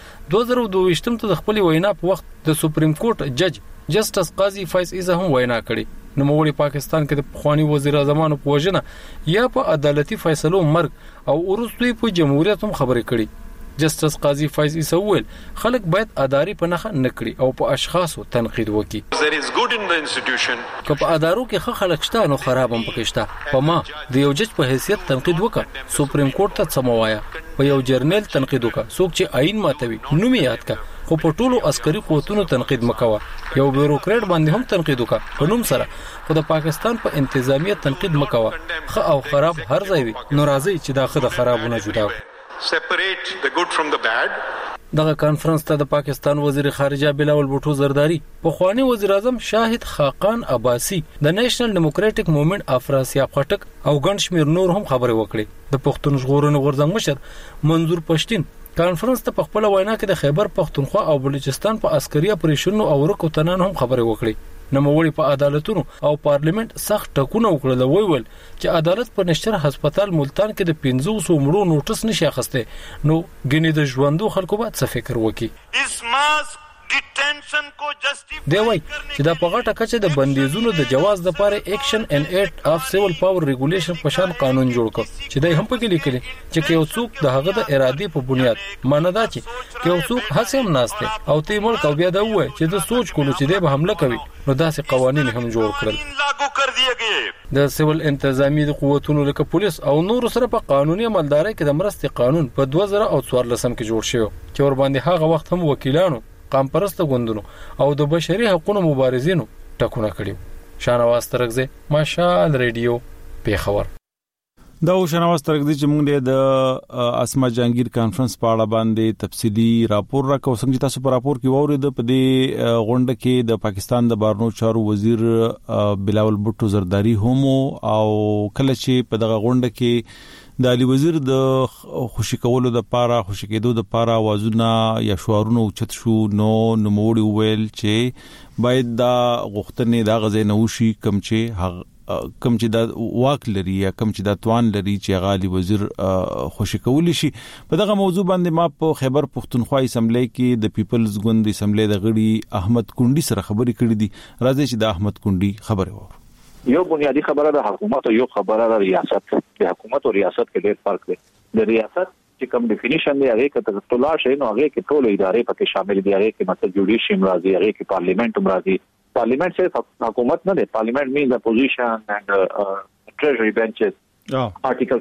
2022 ته د خپل وینا په وخت د سپریم کورټ جج جسټس قاضي فایز عیسی هم وینا کړې. نو موږ پاکستان کې د خوانی وزیر اعظم په وژنه یا په عدالتي فیصلو مرګ او ورستوي په جمهوریت هم خبرې کړې. جسټس قاضي فایز عیسی ویل خلک باید اداري په نخ نه کړي او په اشخاصو تنقید وکړي. There is good in the institution. که په ادارو کې ښه خلک شته نو خراب هم پکې شته. په ما د یو جج په حیثیت تنقید وکړه سپریم کورټ ته سموایا. په یو جرنل تنقید وکړه څوک چې آئین ماتوي نوم یاد کا خو په ټولو عسکري قوتونو تنقید مکوه. یو بیوروکرات باندې هم تنقید وکړه په نوم سره. خو د پاکستان په انتظامیه تنقید مکوه. ښه او خراب هر ځای وي نو راځي چې دا ښه د خرابونه جدا Separate the good from the bad. دغه کانفرنس ته د پاکستان وزیر خارجه بلاول بوټو زرداری، پخوانی وزیر اعظم شاهد خاقان عباسی، د نېشنل ډیموکراټک موومېنټ افراسیاب خټک او ګڼ شمېر نور هم خبرې وکړې. د پښتون ژغورنې غورځنګ مشر منظور پښتين کانفرنس ته په خپل وینا کې د خیبر پختونخوا او بلوچستان په عسکري اپریشنونو او ورکو تنانو هم خبرې وکړې. نوموړي په عدالتونو او پارلیمنت سخت ټکونه وکړل. ویل چې عدالت په نشتر هسپتال ملتان کې د 500 مړو نوټس نشي اخسته نو ګنې د ژوندو خلکو باید څه فکر وکړي. इस मास डिटेंशन को जस्टिफाई دی وای چې دا په غټه کچه د بندیزونو د جواز لپاره ایکشن ان ایکټ اف سیول پاور ریګولیشن په شان قانون جوړ کړ چې دای هم پکې لیکلي چې یو څوک د هغه د ارادې په بنیاد معنی دا چې یو څوک هڅه هم ناشته او تی ملک او بیا دا وای چې د سوچ کولو چې دی به حمله کوي نو داسې قوانين هم جوړ کړل. लागू कर दिए गए. د سیول انتظامی د قوتونو لکه پولیس او نور سره په قانوني عملداري کې د مرستې قانون په 2014 کې جوړ شو چې ور باندې هغه وخت هم وکیلانو قام پرسته ګوندونو او د بشري حقوقو مبارزینو ټکونه کړیو. شانواز ترکزه ماشال ریډیو پیښور. دا شنواز ترګدي چې موږ د اسما جهانگیر کانفرنس په اړه باندې تفصيلي راپور راکو. څنګه تاسو په راپور کې وورید په دې غونډه کې د پاکستان د بهرنیو چارو وزیر بلاول بوټو زرداری هم او کله چې په دغه غونډه کې د علي وزیر د خوشی کولو د پاره خوشی کېدو د پاره आवाजونه یا شعارونه اوچت شو نو نوموړي ویل چې باید دا غوښتنې د غزې نوشي کم چې دا واک لري یا کم چې دا توان لري چې غالي وزیر خوشی کولی شي. په دغه موضوع باندې ما په خیبر پښتونخوا اسمبلی کې د پیپلز ګوند اسمبلی د غړي احمد کونډي سره خبرې کړې دي. راځي چې د احمد کونډي خبره وره. یو بنیادی خبره د حکومت او یو خبره د ریاست. د حکومت او ریاست کې ډېر فرق دی. د ریاست چې کوم ډیفینیشن دی هغه کې ټول شي نو هغه کې ټول ادارې پکې شامل دي. هغه کې مثلا جوډیشن راځي, هغه کې پارلیمنت راځي. Parliament says حکومت نه دی. Parliament means the position and treasury benches. Article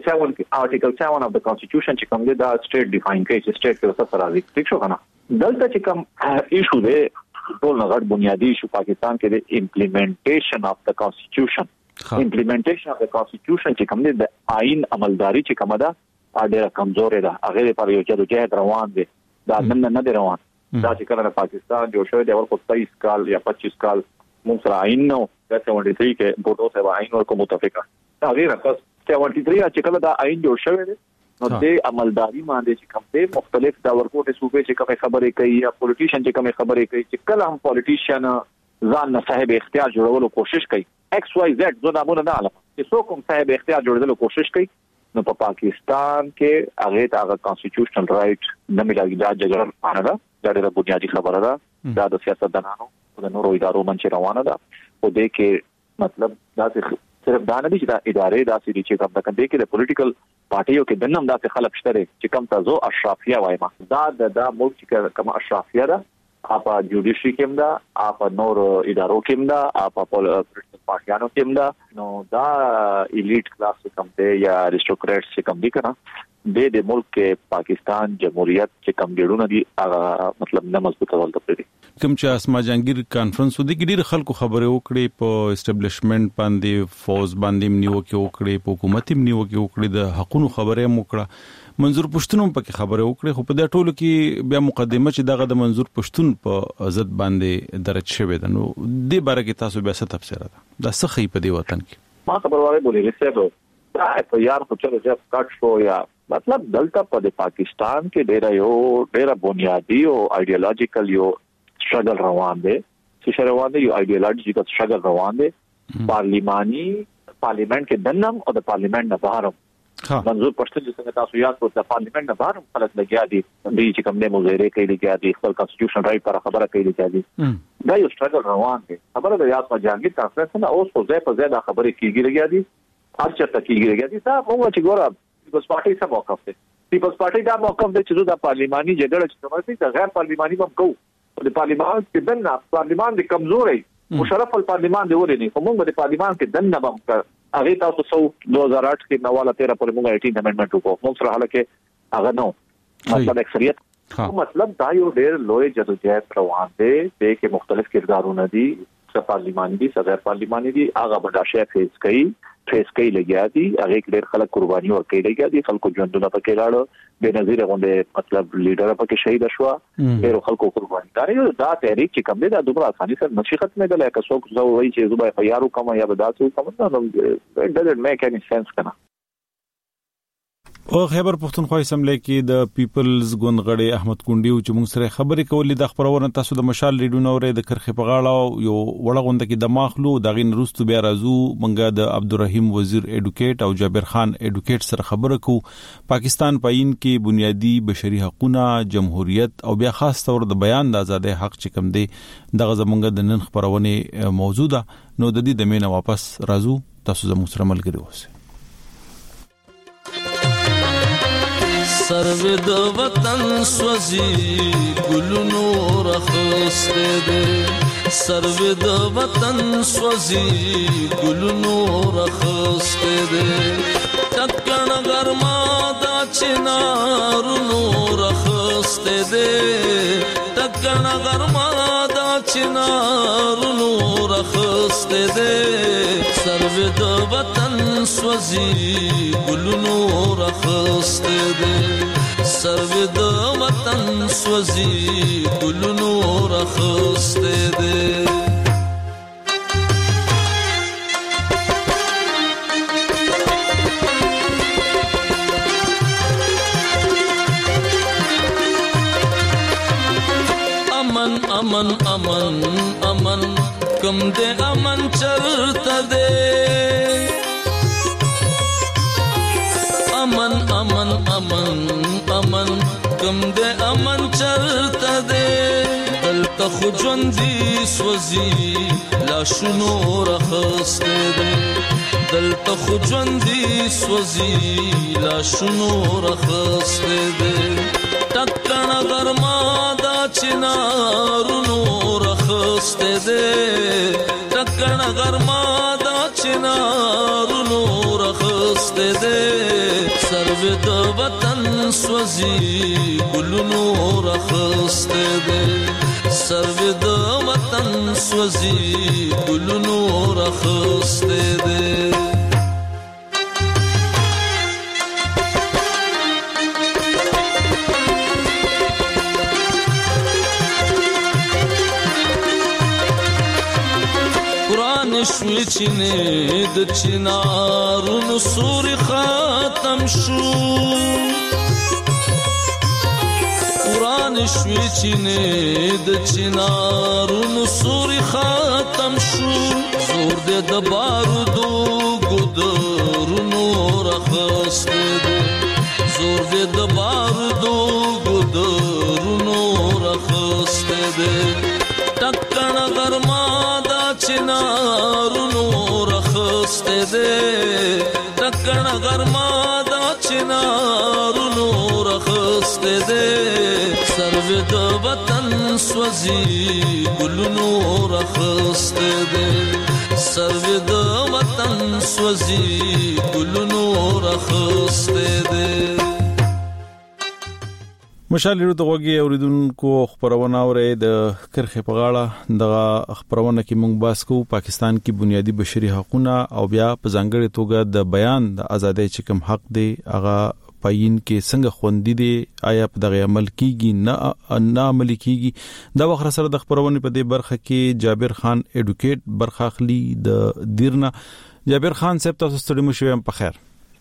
7 of the constitution چې کوم دی دا state define کوي چې state کې څه راځي. ٹھیک شو کنه. دلته چې کوم ایشو دی ټول نغړ بنیادی ایشو پاکستان کې دی implementation of the constitution. Implementation of the constitution چې کوم دی د آئین عملداري چې کوم ده ډېر کمزور ده. هغه لپاره یو جدوجہد روان دی. دا نه دی روان. دا چې کله پاکستان جوړ شوی دی ورکو 23 کال یا 25 کال موږ سره عین نو د 73 کې بورډو سره عین ورکو متفقه دا غیر پس 73 چې کله دا عین جوړ شوی دی نو د عملداري باندې چې کوم دی مختلف دا ورکوټه صوبې چې کوم خبرې کوي یا پولیټیشن چې کوم خبرې کوي چې کله هم پولیټیشن ځان نه صاحب اختیار جوړولو کوشش کوي XYZ زونه مونږ نه علم چې څوک هم صاحب اختیار جوړولو کوشش کوي نو په پاکستان کې هغه ته کانسټیټیوشنل رائټ نه ملایي. دا جګړه نه ده. دا ډېره بنیادی خبره ده. دا د سیاستدانانو او د نورو ادارو منځ روانه ده. او د کې مطلب دا صرف دا نه دي چې دا ادارې دا سړي چې کوم د کنده کې د پولیټیکل پارټیو کې دنم دا خلک شته چې کوم تاسو اشرافیه وایم دا ملک چې کوم اشرافیه ده اپا جوډیشري کې دا اپا نور ادارو کې دا اپا پولیټیکل پارټیانو کې دا نو دا الیټ کلاس کوم دی یا اریسټوکریټس چې کوم دي کنه د ملک کې پاکستان جمهوریت چې کوم ګډونه دي هغه مطلب نه مضبوطه ولته پرې کوم چې اسما جهانگیر کانفرنس ودی کې ډېر خلکو خبره وکړي په اسټابلیشمنت باندې فوز باندې نیو کې وکړي په حکومتي نیو کې وکړي د حقونو خبره وکړه. منظور پښتون په خبره وکړي خو په دې ټولو کې بیا مقدمه چې دغه د منظور پښتون په عزت باندې درج شوی ده. نو دې باره کې تاسو بیا څه تفسیر ده دا څه خې په دې وطن کې ما خبر واره بولې څه دا په یار په چلو ځپ کټ شو یا مطلب دلته په پاکستان کې ډېر بنیادی او ایډیالوژیکل یو struggle روان دي. چې روان دي یو ایډیالوژیکل struggle روان دي. پارلیمنت کې دنم او د پارلیمنت نه بهر منظور پښتون چې څنګه تاسو یاد کړئ د پارلیمنت نه بهر خلک لګیا دي چې کوم نه مظاهره کوي لګیا دي خپل کانسټیټیوشن رائټ پر خبره کوي لګیا دي. دا یو struggle روان دي. خبره د یاد ما جهانگیر کانفرنس نه اوس په ځای په ځای دا خبره کیږي لګیا دي هرڅه کیږي لګیا دي. دا موږ چې ګوره پیپلز پارټي څه موقف دی. پیپلز پارټي دا موقف دی چې د پارلیماني جګړه چې کومه ده غیر پارلیماني هم کوو. د پارلیمان کې دنه پارلیمان د کمزوري مشرف الپارلیمان دی ولې نه کوم د پارلیمان کې دنه هم هغه تاسو 2008 کې نواله 13 پر موږ 18 امندمنت وکړو. موږ سره حالکه هغه نو مطلب اکثریت مطلب دا یو ډېر لوی جدوجہد روان دی چې مختلف کردارونه دي څه پارلیماني دي څه غیر پارلیماني دي هغه برداشت فیس کوي لګیا دي. هغه ډېر خلک قرباني ورکړي لګیا دي. خلکو ژوندونه پکې لاړو به نظیر غونډه مطلب لیډر پکې شهید شو. ډېر خلکو قرباني دا تحریک چې کوم دی دا دومره اساني سره نشي ختمېدل. که څوک زو وایي چې زوبای خيارو کوم یا بداسو کوم نو it doesn't make any sense کنه. او خیبر پښتونخوا اسمبلی کې د پیپلز ګوند غړي احمد کونډي چې موږ سره خبرې کولې د خبرونه تاسو د مشال ریډونو اورې د کرخه په غاړه یو وړغونده کې د ماخلو د غین روستو بیا راځو منګه د عبدالرحیم وزیر ایډوکیټ او جابر خان ایډوکیټ سره خبره کو. پاکستان پاین کې بنیادی بشري حقوقونه جمهوریت او بیا خاص طور د بیان د ازادۍ حق چې کوم دی دغه زمونږ د نن خبرونه موجوده. نو د دې د مینه واپس راځو تاسو زموږ سره ملګری اوسئ. سرو د وطن سوځي ګلونو رخصته دي سرو د وطن سوځي ګلونو رخصته دي ټکن ګرما د چنارونو رخصته دي ټکن ګرما د چنارونو رخصته دي سرو د وطن سوځي ګلونو رخصته دي سروي د وطن سوځي ګلونو رخصته دي امن امن امن کم دے امن چرتا دے امن امن امن امن کم دے امن چرتا دے دلتا خوجوندی سوزی لاشنو رخصتے دے دلتا خوجوندی سوزی لاشنو رخصتے دے ټکنا غرما دا چنارونو رخصته دے ټکنا غرما دا چنارونو رخصته دے سروي د وطن سوځي ګلونو رخصته دے سروي د وطن سوځي ګلونو رخصته دے شوی چینه د چنارونو سوري ختم شو قران شوی چینه د چنارونو سوري ختم شو زور د بارودو ګدرونو رخصته دي زور د بارودو ګدرونو رخصته دي ټکنا غرما چنارونو رخصته دے ټکنا غرما دا چنارونو رخصته دے سروي د وطن سوځي ګلونو رخصته دے سروي د وطن سوځي ګلونو رخصته دے مشال لرو دغه اوریدونکو خبرونه اوري د کرخه په غاړه د خبرونه کې مونږ باس کوو پاکستان کې بنیادی بشري حقوقونه او بیا په ځانګړي توګه د بیان د ازادۍ چې کوم حق دی هغه پاین کې څنګه خوندې دي آیا په دغه عمل کېږي نه عمل کېږي دا وخت سره د خبرونه په دې برخه کې جابر خان اډوکیټ برخه اخلي د دیرنا جابر خان صاحب تاسو ستړي مو شوم په خیر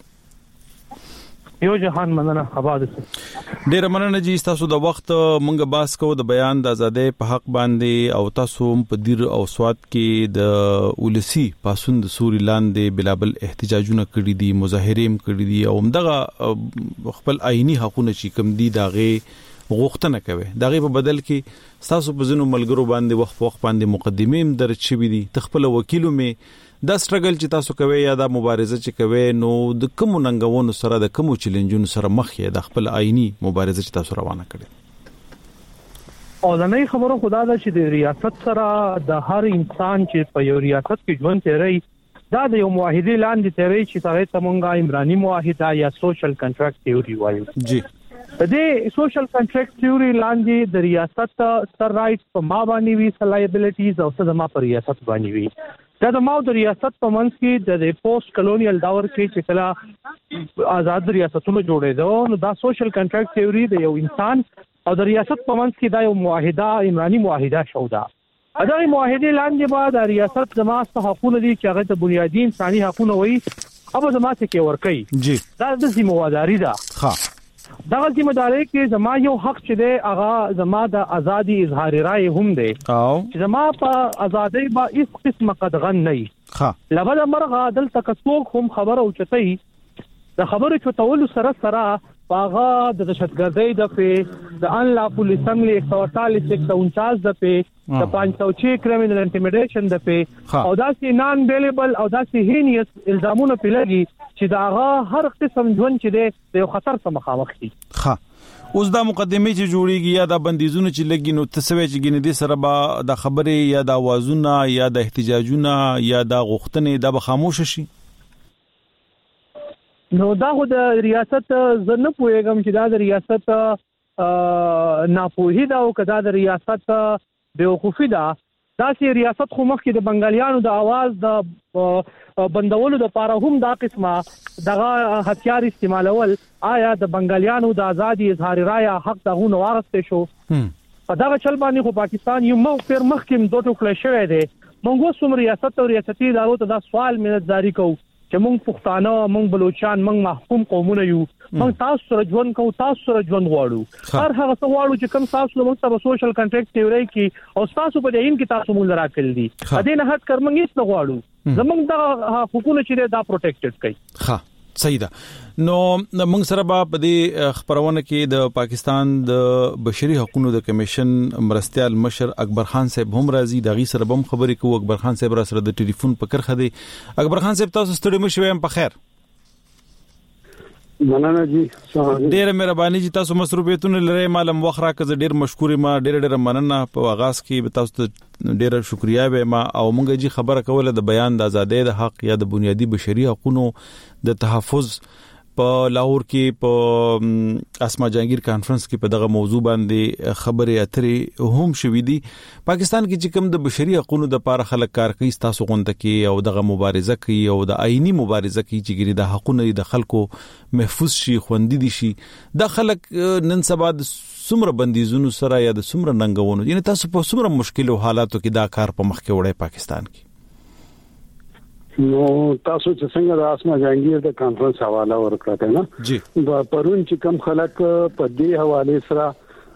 یو جهان مننه آباد ډیر مننه جی تاسو د وخت مونږ باس کو د بیان د ازادۍ په حق باندې او تاسو په دیر او سواد کې د ولسی پاسون د سوري لاندې بلابل احتجاجونه کړی دي مظاهره کړی دي او دغه خپل آئینی حقوقونه چې کوم دي داغه غوښتنه کوي دغه په بدل کې تاسو په زینو ملګرو باندې وخت باندې مقدمه هم درج شوې دي تخپل وکیلو می دا سټرګل چې تاسو کوي یا دا مبارزه چې کوي نو د کوم ننګونو سره د کوم چیلنجونو سره مخ یې د خپل آئینی مبارزه چې تاسو روانه کړې او دا نه خبرو خدا دا چې د ریاست سره د هر انسان چې په یو ریاست کې ژوند کوي دا د یو معاهده لاندې کوي چې هغه تمونګه عمراني معاهده یا سوشل کنټراکټ تیوري وایي جی د سوشل کنټراکټ تیوري لاندې د ریاست سر رائټس په ما باندې وی لایبিলিټیز او څه ما پر ریاست باندې وی دا د ماو د ریاست په منځ کې د پوسټ کلونیل دور کې چې کله آزاد ریاستونو جوړېدو نو دا سوشل کنټراکټ تیوري د یو انسان او د ریاست په منځ کې دا یو معاهده عمراني معاهده شو دا دا معاهده لاندې بعد ریاست زما حقوقونه دي چې هغه د بنیادی انساني حقوقونه وایي او زما څخه کې ورکي جی دا د ذمہواری ده ها دا ذمہداري کې زما یو حق چې دی هغه زما د ازادي اظهار رائے هم دی او چې زما په ازادي با هیڅ قسمه قدغن نه ها لبد مرغه دلته کڅوک هم خبره او چتای د خبرې چتول سره هغه د دهشتګردۍ د ان لافل اسمبلی 148 149 د 506 کریمینل انټیمیډیشن د او داسې نان بیلیبل او داسې هینیس الزامونه پیلږي چې داغه هر قسم ژوند چې د یو خطر سره مخامخ دي ها اوس دا مقدمه چې جوړیږي یا دا بندیزونه چې لګي نو تسوي چې ګنې دي سره به د خبرې یا د اوازونه یا د احتجاجونه یا د غوښتنې د خاموش شي نو دا خو د ریاست زنه پوهیږم چې دا د ریاست ناپوهی دا او کدا د ریاست بیوقوفی دا دا چې ریاست خو مخکې د بنگالیانو د आवाज د بندولو د لپاره هم دا قسمه دغه هتیار استعمالول آیا د بنگالیانو د ازادي اظهار رائے حق دغه نوارسته شو په دغه چل باندې خو پاکستان یو مخکې دوه ټوکل شوی دی موږ سم ریاست او ریاستي ادارو ته دا سوال مې جاری کوو چې موږ پښتانه موږ بلوچستان موږ محکوم قومونه یو موږ تاسو سره ژوند کوو تاسو سره ژوند غواړو هر هغه څه غواړو چې کوم تاسو موږ سره سوشل کنټریکټ تیوري کې او تاسو په دې ان کې تاسو موږ راکړل دي ا دې نه هټ کر موږ هیڅ نه غواړو زموږ د حقوقو چې دا پروټیکټډ کړي ها صحیح ده نو موږ سره په دې خبرونه کې د پاکستان د بشري حقوقو د کمیشن مرستيال مشر اکبر خان صاحب هم راځي د غي سره هم خبرې کوو اکبر خان صاحب را سره د ټلیفون په کرخه دی اکبر خان صاحب تاسو ستړي مشوي هم په خیر مننه جی ډېر مهرباني جی تاسو مصروفیتونه لري مالم وخره که ډېر مشکورې ما ډېر مننه په آغاز کې تاسو ته ډېر شکریا به ما او مونږ جی خبره کوله د بیان د ازادۍ د حق یا د بنیادی بشري حقوقو د تحفظ په لاهور کې په اسما جهانگیر کانفرنس کې په دغه موضوع باندې خبرې اترې هم شوې دي پاکستان کې چې کوم د بشري حقوقو د لپاره خلک کار کوي تاسو غونډه کې او دغه مبارزه کوي او د آئینی مبارزه کوي چې ګری د حقوقو د خلکو محفوظ شي خوندي دي شي د خلک نن سبا د څومره بندیزونو سره یا د څومره ننګونو یعنی تاسو په څومره مشکلو حالاتو کې دا کار په مخ کې وړي پاکستان کې نو تاسو چې څنګه د اسما جهانگیر د کانفرنس حواله ورکړه نه جی پرون چې کم خلک په دې حواله سره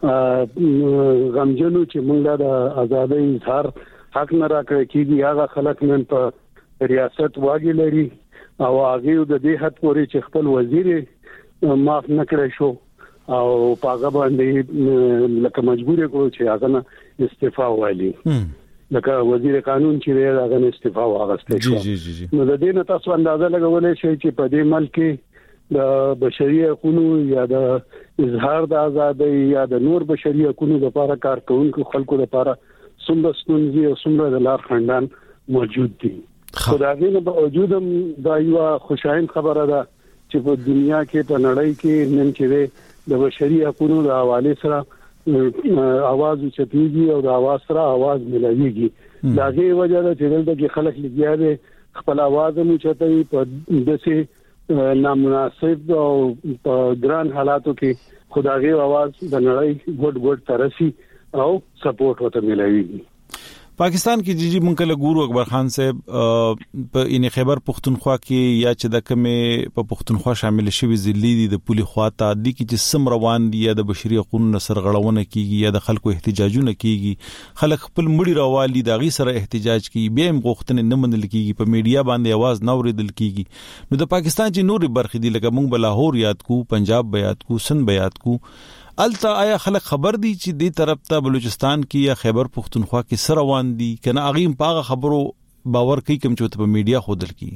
غمجنو چې موږ د ازادۍ اظهار حق نه راکړی کیږي هغه خلک نن په ریاست واګي لري او هغه د دې حد پورې چې خپل وزیر معاف نکړی شو او پاګه باندې لکه مجبور کړو چې هغه نه استعفا وایي لکه وزیر قانون چې هغه استعفا واغسته شو نو د دې نه تاسو اندازه لګولای شئ چې په دې ملک کې د بشري حقوقو یا د اظهار د ازادۍ یا د نور بشري حقوقو لپاره کار کوونکو خلکو لپاره څومره ستونزې او څومره د لار خندان موجود دي خدای دې په وجود دا یو خوشاین خبره ده چې په دنیا کې په نړۍ کې نن چې د بشري حقوقو د حواله سره आवाज چتیږي او د आवाज سره आवाज ملایږي دا غي وجه ده چې دلته خلک لګیا دي خپل आवाज مو چتوي په دسه نامناسب او په ګران حالاتو کې خدایي आवाज د نړۍ ګډ ترسي او سپورټ وته ملایږي پاکستان کې جی مونږ له ګورو اکبر خان صاحب په ان خیبر پختونخوا کې یا چې د کمه په پختونخوا شامل شوی ضلعي دي د پولی خواته د کی چې سم روان دي یا د بشري حقوقو سرغړونه کیږي یا د خلکو احتجاجونه کیږي خلک خپل مړي راوالي د غي سره احتجاج کوي به هم غوښتنه نه منل کیږي په میډیا باندې आवाज نه اوریدل کیږي نو د پاکستان چې نوري برخې دي لکه مونږ بلاهور یاد کو پنجاب بیات کو سند بیات کو الته آیا خلک خبر دي چې دې طرف ته بلوچستان کې یا خیبر پختونخوا کې سره روان دي کنه اغیم پاغه خبرو باور کوي کوم چې په میډیا خودل کی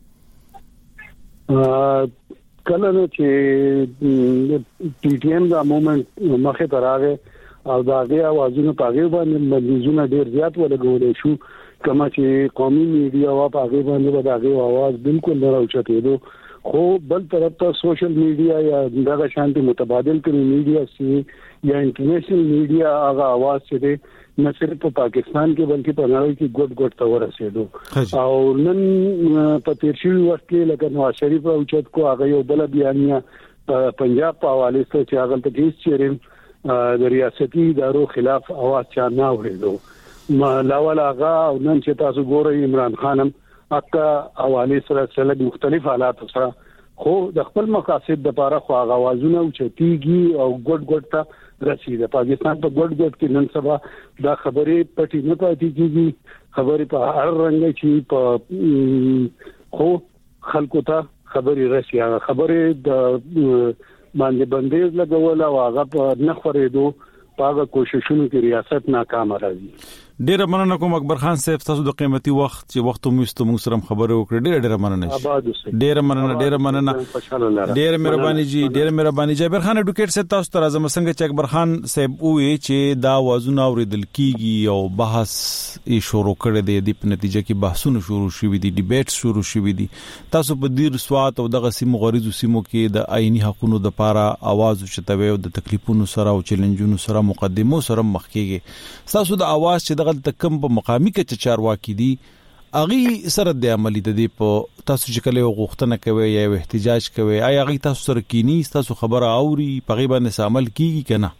کله نو چې پی ټی ایم دا مومنت مخه تراغه او دا غي اوازونه پاغه باندې مليزونه ډیر زیات ولګول شو کما چې قومي میډیا وا پاغه باندې دا غي आवाज بالکل نه راوچته دي خو بل طرف ته سوشل میډیا یا دغه شانتي متبادل کړي میډیا سي یا انټرنیشنل میډیا هغه आवाज چې نه صرف په پاکستان کې بلکې په نړۍ کې ګډ ته ورسېدو او نن په تیر شوي وخت کې لکه نواز شریف او چت کو هغه یو بل بیانیه پنجاب په حواله سره چې هغه ته هیڅ چیرې د ریاستي ادارو خلاف आवाज چا نه اورېدو ما لاول هغه نن چې تاسو ګورئ عمران خانم اکا حواله سره سلګ مختلف حالات سره خو د خپل مقاصد لپاره خو غوازونه او چتیږي او ګډ ته رسیدي پاکستان په ګډ کې نن سبا دا خبرې پټې نه پاتې کیږي خبرې په هر رنګ چې په خو خلکو ته خبرې رسي هغه خبرې د باندې بندیز لګول او هغه په نخورېدو په کوششونو کې ریاست ناکام راځي ډیر مننه کوم اکبر خان صاحب تاسو د قیمتي وخت چې وخت مو است موږ سره خبرې وکړې ډیر مننه ډیر مننه ډیر مهرباني جی ډیر مهرباني جابر خان اډوکیټ صاحب تاسو تر ازم څنګه چې اکبر خان صاحب وې چې دا وازونه اوریدل کیږي او بحث یې شروع کړی دی د نتیجه کې بحثونه شروع شوي دي ډیبیټ شروع شوي دي تاسو په ډیر سوات او دغه سیمو غریزو سیمو کې د آئینی حقوقو د لپاره आवाज چتوي او د تکلیفونو سره او چیلنجونو سره مقدمو سره مخ کېږي تاسو د आवाज چې غلط کم په مقامی کې چارواکي دي اغي سره د عملی د دې په تاسو چې کله غوښتنه کوي یا احتجاج کوي آیا اغي تاسو سره کینی تاسو خبره اوري په غیبه نه عمل کیږي کنه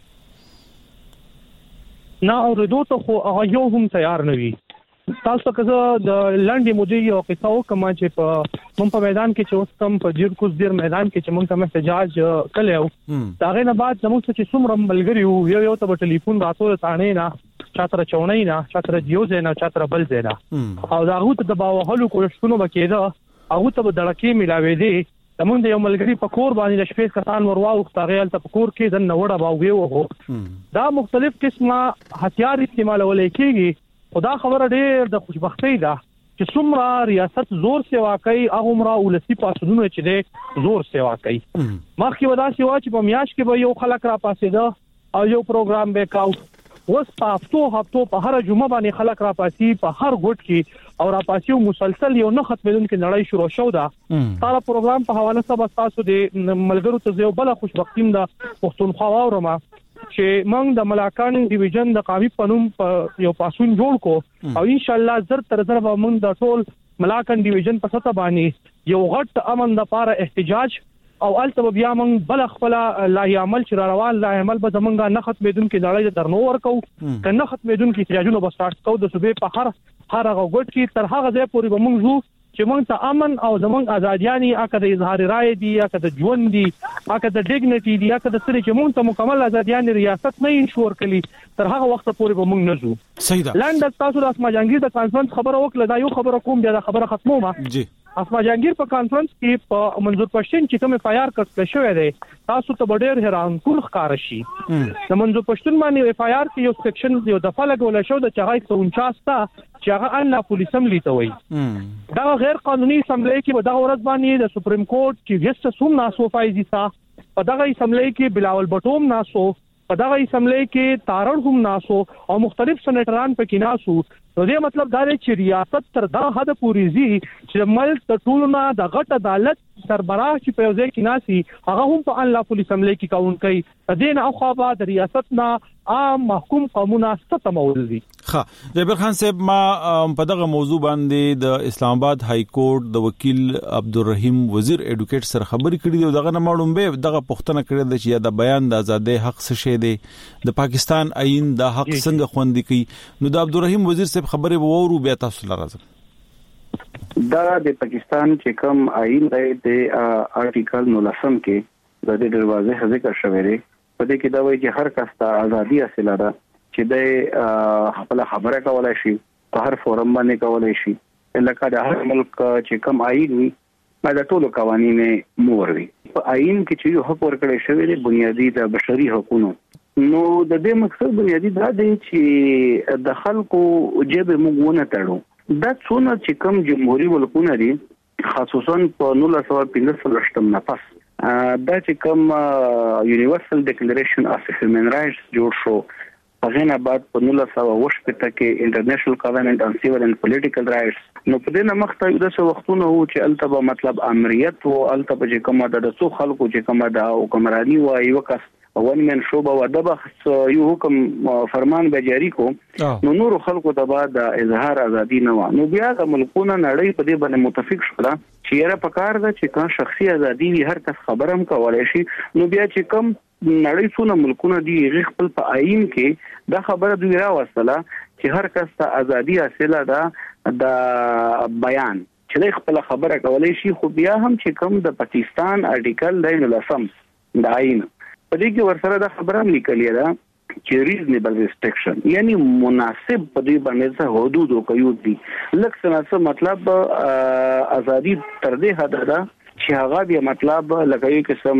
نه اوریدو ته خو هغه یو هم تیار نه وي تاسو که د لاندې مودې یو قصه وکم چې په مون په میدان کې چې اوس کم په ډیر کوز ډیر میدان کې چې مونږ ته احتجاج کړو دا غي نه بعد زموږ چې څومره ملګری یو ته په ټلیفون راتول تانه نه چاتره چونې نه چاتره دیوځه نه چاتره بل ځای نه او دا غوته د باوهلو کوښښونو بکیده هغه ته دړکې ملاوي دي زمونږ د یو ملګری په کور باندې د شپې کسان ورواو ختاغیل ته په کور کې د نوړه باوي وو دا مختلف قسمه هتیار استعمالول کېږي خدا خبره ډېر د خوشبختۍ ده چې څومره ریاست زور سیوا کوي هغه ولسی پاسونو چې ده زور سیوا کوي مخکې ودا سیوا چې په میاش کې به یو خلک را پاسې ده او یو پروګرام به کاو اوس په هفتو په هر جمعه باندې خلک را پاسي په هر ګوټ کې او را پاسي مسلسل یو نه ختمېدونکې نړۍ شروع شو ده ساره پروګرام په حواله سبا تاسو د ملګرو ته یو بل خوشبختیم ده پښتونخوا اورما چې موږ د ملاکان ډیویژن د قومي پنوم په یو پاسون جوړ کو او ان شاء الله زر تر زر به موږ د ټول ملاکان ډیویژن په سطح باندې یو غټ امن د لپاره احتجاج او الته بیا موږ بل خپل لا عمل چې روان لا عمل به زمونږه نه ختمېدونکې دړې درنو ورکو کنه ختمېدونکې احتجاجونه به سٹارټ کو د صوبې په هر غوټ کې تر هغه ځای پورې به موږ چې موږ ته امن او زمونږ ازادياني اکه د اظهار رائے دي اکه د ژوند دي اکه د ډیګنټي دي اکه د سړي چې موږ ته مکمل ازادياني ریاست نه انشور کړي تر هغه وخت پورې به موږ نه ځو صحیح ده لاندې تاسو د اسما جهانگیر د کانفرنس خبره وکړه دا یو خبره کوم بیا د خبره ختمومه جی اسما جهانگیر په کانفرنس کې په منظور پښتون چې کوم FIR کړل شوی دی تاسو ته ډېر حیران کول ښکار شي د منظور پښتون باندې FIR کې یو سیکشن یو دفعه لګول شو د 449 تا چې هغه ان لا پولیس هم لیته وي دا غیر قانوني اسمبلی کې په دغه ورځ باندې د سپریم کورټ چیف جسټس هم ناسو فایزي تا په دغه اسمبلی کې بلاول بټوم ناسو په دغه اسمبلی کې تارړ هم ناسو او مختلف سېنیټران پکې ناسو نو دې مطلب دا دی چې ریاست تر دا حد پورې زی چې ملک د ټولو نه د غټ عدالت سربراه چې په ځای کې ناسي هغه هم په ان لا پولیس اسمبلی کې کاون کوي دین او خو د ریاست نه عام محکوم قانونا ستمول دي ها جابر خان صاحب ما په دغه موضوع باندې د اسلام آباد های کورټ د وکیل عبدالرحیم وزیر ایډوکیټ سره خبرې کړې دي دغه نه معلوم به دغه پښتنه کړې ده چې د بیان د ازادۍ حق څه شی دی د پاکستان آئین د حق څنګه خوندي کوي نو د عبدالرحیم وزیر صاحب خبرې وورو بیا تاسو لرازم دا د پاکستان چې کوم آئین دی د آرټیکل 19 کې د دې دروازه ذکر شوی دی په دې کې دا وایي چې هر کس ته ازادي حاصله ده چې د خپل خبره کولای شي په هر فورم باندې کولای شي لکه د هر ملک چې کوم آئین وي دا ټول قوانين مور وي په آئین کې چې حق ورکړی شوی دی بنیادی د بشري حقوقو نو د دې مقصد بنیادی دا دی چې د خلکو جيب موږ نه تړو دا څونه چې کوم جمهوریت ملکونه دي خصوصا په 1915 نه پس دا چې کوم یونیورسل ډیکلریشن اف هیومن رائټس جوړ شو هغه نه بعد په 1908 کې انټرنیشنل کووننت ان سیویل اند پولیټیکل رائټس نو په دې نه مخته د څو وختونو چې التبه مطلب امریت او التبه چې کومه د څو خلکو چې کومه د حکمرانی وای وکړ ون من شوبه و د بحث یو حکم فرمان به جاری کو نو نور خلکو ته بعد اظهار ازادي نه و نو بیا د ملکونو نړۍ په دې باندې متفق شول چې یره پکار ده چې کان شخصي ازادي هر کس خبرم کولای شي نو بیا چې کوم نړۍ څونه ملکونه دي خپل په آئین کې دا خبره دوی راوستله چې هر کس ته ازادي حاصله ده د بیان چې خپل خبره کولای شي خو بیا هم چې کوم د پاکستان آرټیکل 19 د آئین په دې کې ورسره د خبره لیکلې ده چې ریزنیبل ریسټریکشن یعنی مناسب په دې باندې حدود او قیود دي لکه څه مطلب ازادي تر دې حد ده چې هغه بیا مطلب لکه یو قسم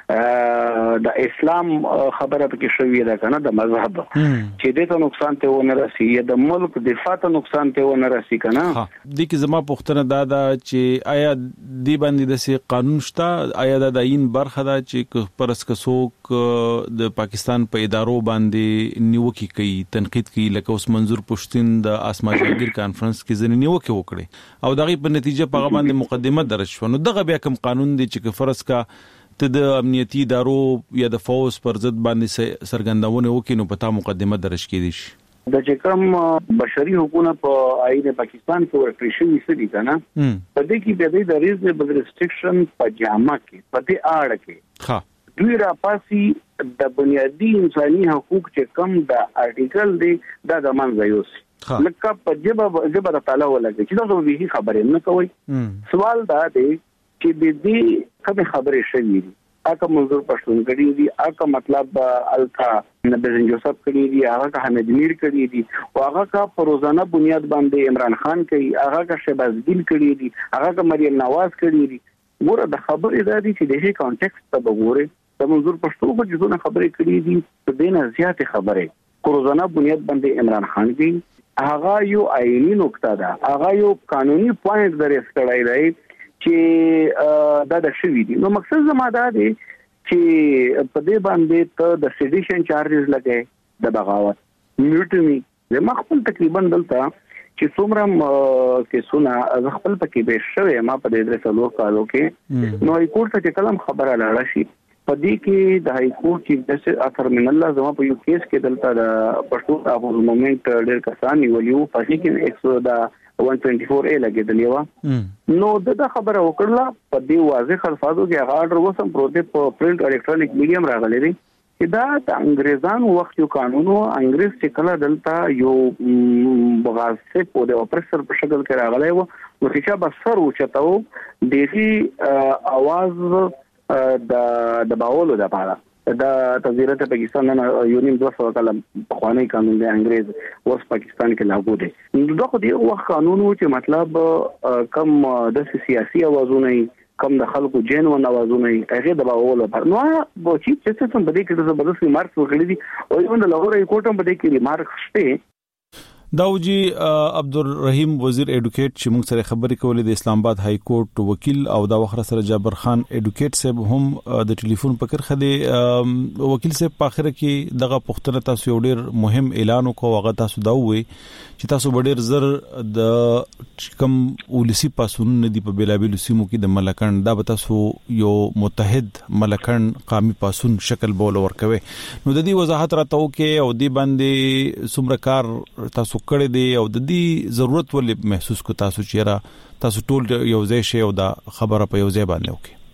د اسلام خبره پکې شوې ده کنه د مذهب چې دې ته نقصان ته ونه رسي یا د ملک دفاع ته نقصان ته ونه رسي کنه دې کې زما پوښتنه دا چې آیا دې باندې د سي قانون شته آیا د آئین برخه ده چې پرس کڅوک د پاکستان په ادارو باندې نیوکي کوي تنقید کوي لکه اوس منظور پښتون د اسما جهانگیر کانفرنس کې ځنې نیوکي وکړي او دغه په نتیجه په باندې مقدمه درج شو نو دغه بیا کوم قانون دی چې فرض کا ته د امنیتي ادارو یا د فوز پر ضد باندې سرګندونه وکړي نو پتا مقدمه درج کړي شي د چې کوم بشري حقوقونه په آئین پاکستان کې ورکړل شوی سړي کنه په دې کې د ریزنبل ریسټریکشن په جامه کې په دې اړه کې دوی را پاسي د بنیادی انساني حقوق چې کوم د آرټیکل دی دا د منځ یوسي لکه په جبه تعالی ولګي چې دا به خبرې نه کوي سوال دا دی چې د دې کوم خبرې شوي دي اګه منظور پښتون کړي دي اګه مطلب الکا نبیزن جوسف کړي دي هغه حمید میر کړي دي او هغه کا په روزانه بنیاد باندې عمران خان کوي هغه کا شهباز ګل کړي دي هغه کا مریم نواز کړي دي ګوره د خبرې دا دي چې د هي کانټیکست ته وګوره د منظور پښتون په جزونه خبرې کړي دي په دینه زیات خبره روزانه بنیاد باندې عمران خان کوي هغه یو آئینی نقطه ده هغه یو قانوني پوینټ درې ستړی دی چې دا د شوی دي نو مقصد زما دا دی چې په دې باندې ته د سیډیشن چارجز لګي د بغاوت میوټنی زما خپل تقریبا دلته چې څومره کیسونه خپل پکې به شوی ما په دې درسلو کالو کې نو هی کورټ ته کلم خبره لاړه شي په دې کې د هی کورټ چیف جسټس اثر من الله زما په یو کیس کې دلته د پښتون افغان موومېنت ډېر کسان ویلو په دې کې 124A لګیدلی و نو د خبره وکړه په دې واضح الفاظو کې هغه اورډر وسم پروت په پرنٹ الکترونیک میډیم راغلی دی چې دا د انګريزانو وخت یو قانون او انګريز چې کله دلته یو بغاوت په د اپریسر په شکل کې راغلی و نو چې بسر و چتاو دغه आवाज د باولو د پاره دا تذیرت پاکستان نه یونیم 200 کال خوانی قانون دی انګريز اوس پاکستان کې لاګو دی نو دا خو دی وخت قانون و چې مطلب کم د سیاسي اوازونه کم د خلکو جنون اوازونه هغه د باولو پر نو به چې څه په دې کې د زبردست ریمارکس وکړي دي او یو د لاهور کوټم په دې کې ریمارکس شته داوجی عبدالرحیم وزیر ایډوکیټ چې موږ سره خبرې کولې د اسلام آباد های کورټ وکیل او دا وخت سره جابر خان ایډوکیټ صاحب هم د ټلیفون پکر خدي وکیل صاحب په اخر کې دغه پښتنه تاسو یو ډیر مهم اعلان وکړو هغه تاسو دا وې چې تاسو ډیر زر د کم ولسی پاسون ندی په بیلابل سیمو کې د ملکن دا به تاسو یو متحد ملکن قومي پاسون شکل بول ورکوي نو د دې وضاحت راته وکي او دی باندې څومره کار تاسو کړی دی او د دې ضرورت ولې محسوس کو تاسو چیرې تاسو ټول یو ځای شي او دا خبره په یو ځای باندې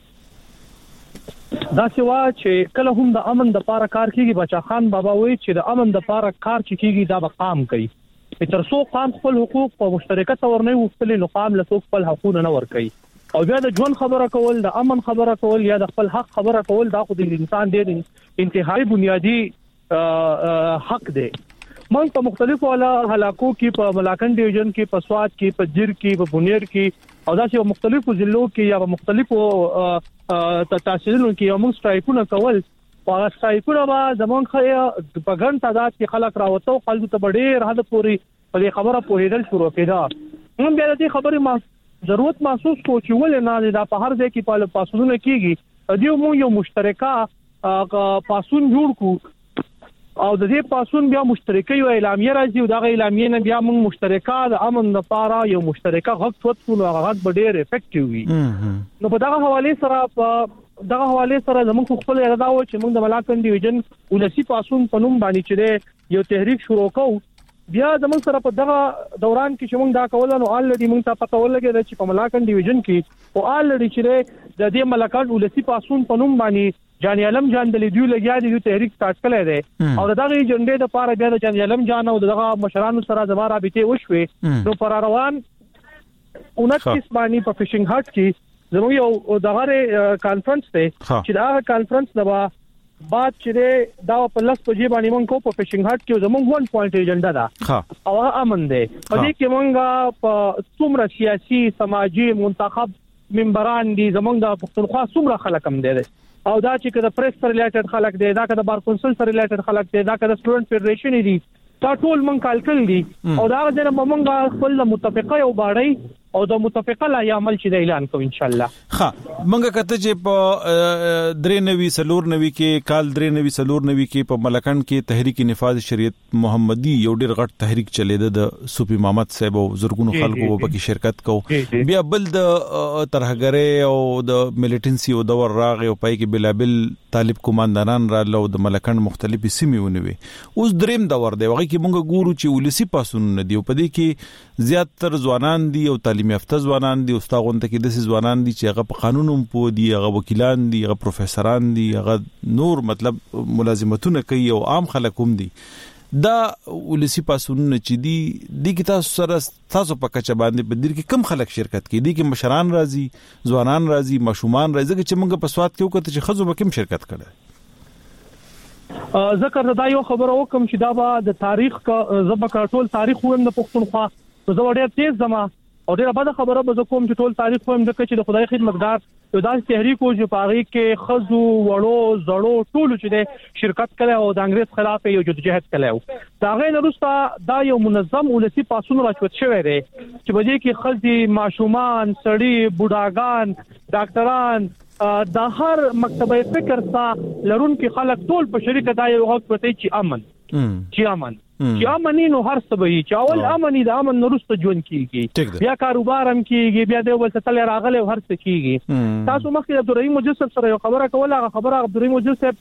وکي دا سوا چې کله هم د امن د پاره کار کیږي بچا خان بابا وایي چې د امن د پاره کار چې کیږي دا به قام کوي تر څو قام خپل حقوق په مشترکه تور نه وستل نو قام له خپل حقوق نه ور کوي او بیا د ژوند خبره کول د امن خبره کول یا د خپل حق خبره کول دا خو د انسان ډېر انتهایی بنیادی حق دی من په مختلفو علاقو کې په ملاکن ډیویژن کې په سواد کې په جیر کې په بونیر کې او داسې مختلفو ضلعو کې یا مختلفو تحصیلونو کې موږ سټرایکونه کول او سټرایکونه به زمونږ په ګڼ تعداد کې خلک راوته او خلکو ته ډېر حد پورې په دې خبره پوهېدل شروع کړه موږ بیا دې خبرې ضرورت محسوس کو چې ولې نه دا په هر ځای کې په پاسونه کېږي دیو موږ یو مشترکه پاسون جوړ کو او د دې پاسون بیا مشترکه یو اعلامیه راځي او دا اعلامیه نه بیا موږ مشترکه د امن لپاره یو مشترکه غږ وڅو نو هغه غږ ډېر افیکټیو وي نو په دغه حواله سره زموږ خپل اراده و چې موږ د ملاکن ډیویژن ولسی پاسون په نوم باندې چې یو تحریک شروع کوو بیا زموږ سره په دغه دوران کې چې موږ دا کول نو الریډي موږ ته پته ولګی چې په ملاکن ډیویژن کې او الریډي چې د دې ملاکن ولسی پاسون په نوم باندې جان علم جان د لیدو لګیا دي تحریک سٹارټ کړی دی او دغه ایجنډې د پاره بیا د جان علم جان او دغه مشرانو سره زما رابطه وشوي نو پر روان 29 باندې په فشینګ هټ کې زموږ یو دغه کانفرنس دی چې دا کانفرنس د بعد چې دا په لاس په جیب باندې مونږ کو په فشینګ هټ کې زموږ 1 پوینټ ایجنډا دا او امن دی په دې کې مونږ په څومره سیاسي سماجی منتخب ممبران دي زموږ د پښتونخوا څومره خلک هم دي او دا چې د پریس سره ریلیټډ خلک دي دا د بار کونسل سره ریلیټډ خلک دي دا د سټوډنټ فدریشن دي دا ټول مونږ کال کړل دي او دا ځنه مونږ خپل متفقه یو باړی او د متفقه لایحه عمل چې د اعلان کوو ان شاء الله. ها منګه کته چې په 93 کې کال 93 کې په ملکند کې تحریک نفاذ شریعت محمدي یو ډیر غټ تحریک چلیده د صوفي محمد صاحب او زرګونو خلکو په کې شرکت کو. بیا بل د ترهګری او د ملیټنسي او دور راغ او پای کې بلابل طالب کمانډران را لو د ملکند مختلفي سیمې ونوي. اوس دریم دور دی وغه کې مونږ ګورو چې ولسی پاسون دی او په دې کې زیاتره ځوانان دي او تعلیم یافته ځوانان دي او استاغونته کې د ځوانان دي چې هغه په قانونوم پوه دي, هغه وکیلان دي, هغه پروفیسوران دي, هغه نور مطلب ملازمتونه کوي او عام خلک هم دي. دا ولسی پاسونه چې دي د کی تاسو په کچه باندې په دې کې کم خلک شرکت کوي, دي کې مشران راځي, ځوانان راځي, ماشومان راځي چې موږ په سواد کې وکړو چې خزو به کم شرکت کړي. ذکر دا یو خبره وکم چې دا به د تاریخ کا زبکه ټول تاریخ ویم د پښتونخوا زه ډېر تیز زما او ډېر بده خبره به کوم چې ټول تاریخ ویم د چې د خدای خدمتګار یو داسې تحریک او چې پاغي کې خزو وړو زړو ټول چې د شرکت کړي او د انګريز خلاف یو جدوجہد کړي. دا غیر وروسته دا یو منظم ولسی پاسون راچوت شوی دی چې بده کې خزي ماشومان سړي بوډاګان ډاکټران د هر مکتبه فکر ته لرون کې خلک ټول په شریکه دا یو وخت پته چې امن چې امنینو هر څه به چې اول امني د امن نورسته ژوند کیږي, بیا کاروبار هم کیږي, بیا د ول ستل راغله هر څه کیږي. تاسو مخکې عبدالرحیم مجسد سره یو خبره کوله, هغه خبره عبدالرحیم مجسد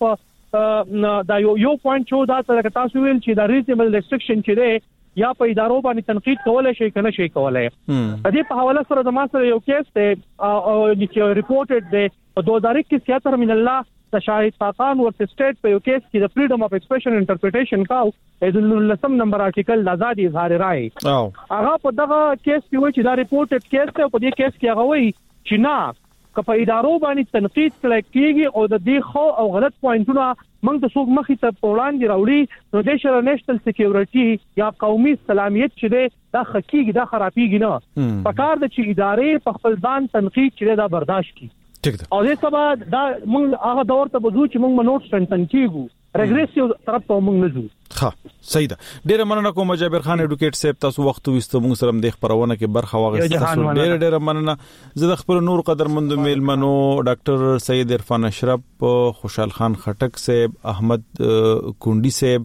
په دا یو پوینټ شو دا چې تاسو ویل چې دا ریزنبل ریسټریکشن چې دی یا په ادارو باندې تنقید کولای شي کنه شي کولای. د دې په حواله سره د ما سره یو کیس دی او چې ریپورټډ دی په 2021 من الله د شاهد پاکان ورته سټیټ په یو کیس کې د فریډم اف ایکسپریشن انټرپریټیشن کاو د 19 نمبر آرټیکل د آزادي اظهار رائے هغه په دغه کیس کې وایي چې دا ریپورټډ کیس ته په دې کیس کې هغه وایي چې نه که په ادارو باندې تنقید کیږي او د دې خو او غلط پوینټونه موږ د څوک مخې ته وړاندې راوړي نو د نېشنل سکیورټي یا قومي سلامت چې دا حقيقي دا خرابيږي نه پکار د چې ادارې په خپل ځان تنقید چې دا برداشت کړي. او دې سبا دا موږ هغه دور ته بوزو چې موږ منوټ سنټن کیږو ریګریسیو طرف ته موږ نه ځو. ها صحیح ده. ډیره مننه کوم جابر خان ایډوکیټ صاحب, تاسو وخت وستو موږ سره د خبرونه کې برخه واغسته. ډیره مننه. زه د خپل نور قدرمند میلمنو ډاکټر سید عرفان اشرف, خوشحال خان خټک صاحب, احمد کونډي صاحب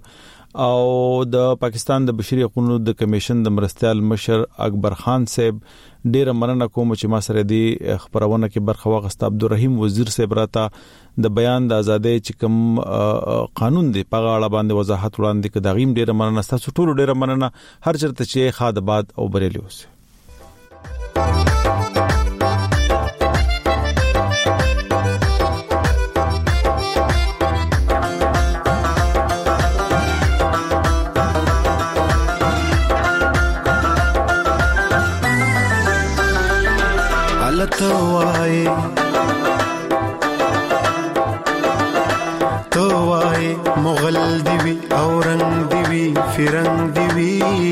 او د پاکستان د بشري حقوقو د کمیشن د مرستيال مشر اکبر خان صاحب. ډیره مننه کوم چې ما سره دی خبرونه کې برخه واغسته. عبدالرحیم وزیر صاحب راته د بیان د ازادۍ چې کوم قانون دی په اړه باندې وضاحت وړاندې کړ. دا غیم ډیره مننه. تاسو ټول ډیره مننه. هر چرته چې خادباد او بریلی اوسه. توای مغل دیوی اورنگ دیوی فرنگ دیوی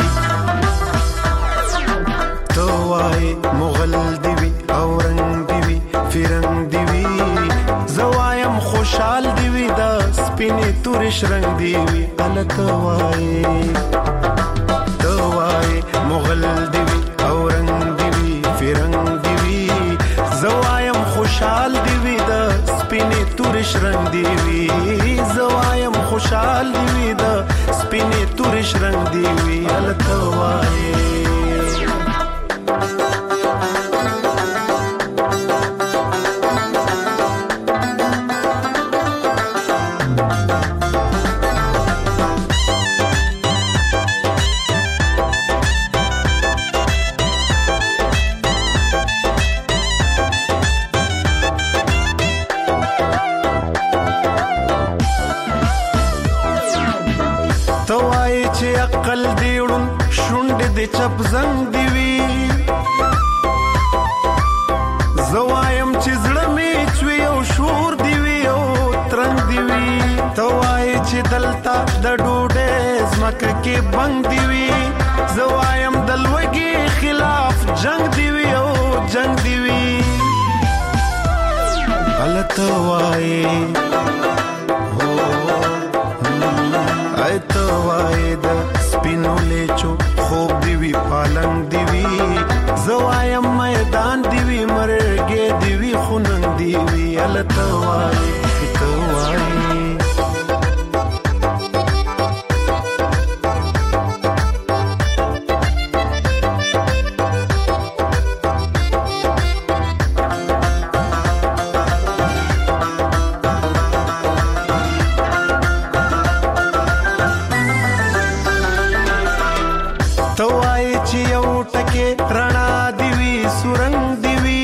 توای مغل دیوی اورنگ دیوی فرنگ دیوی زوایم خوشحال دیوی دا سپینی تورش رنگ دیوی التوای توای مغل دیوی اورنگ دیوی فرنگ دیوی زوایم خوشحال دیوی دا سپینی تورش رنگ دیوی زوایم خوشحال دیوی دا سپینی تورش رنگ دیوی التوای عقل دیړون شونډې د چپ زنګ دی وی زوایم چې زړه می چوي او شور دی وی او ترنګ دی وی توای چې دلتا د ډوډې زمکه کې بنګ دی وی زوایم دلوګي خلاف جنگ دی وی او جنگ دی وی التوای توای د سپینو لیچو خوب دیوی پالنګ دیوی زوایم میدان دیوی مرګې دیوی خونن دیوی التوای توای توای چې یو ټکه رڼا دیوی سورنګ دیوی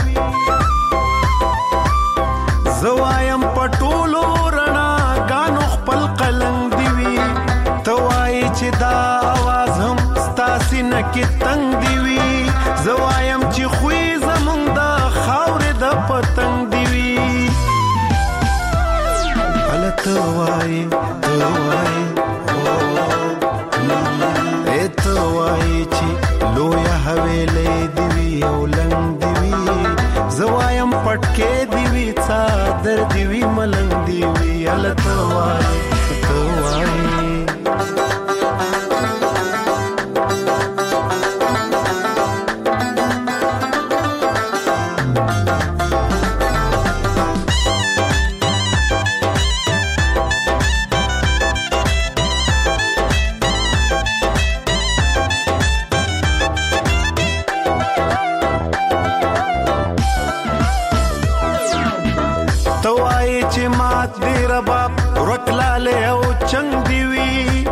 زوایم پټولو رڼا غانو خپل قلنګ دیوی توای چې دا आवाज هم ستاسي نکې تنگ دیوی زوایم چې خوې زمونږ د خاورې د پتنګ دیوی التوای توای توای چې لویا حویلې دیوی او لنګ دیوی زوایم پټکې دیوی څادر دیوی ملنګ دیوی التوای توای توای چې مات دی رباب ورکلاله او چنګ دیوی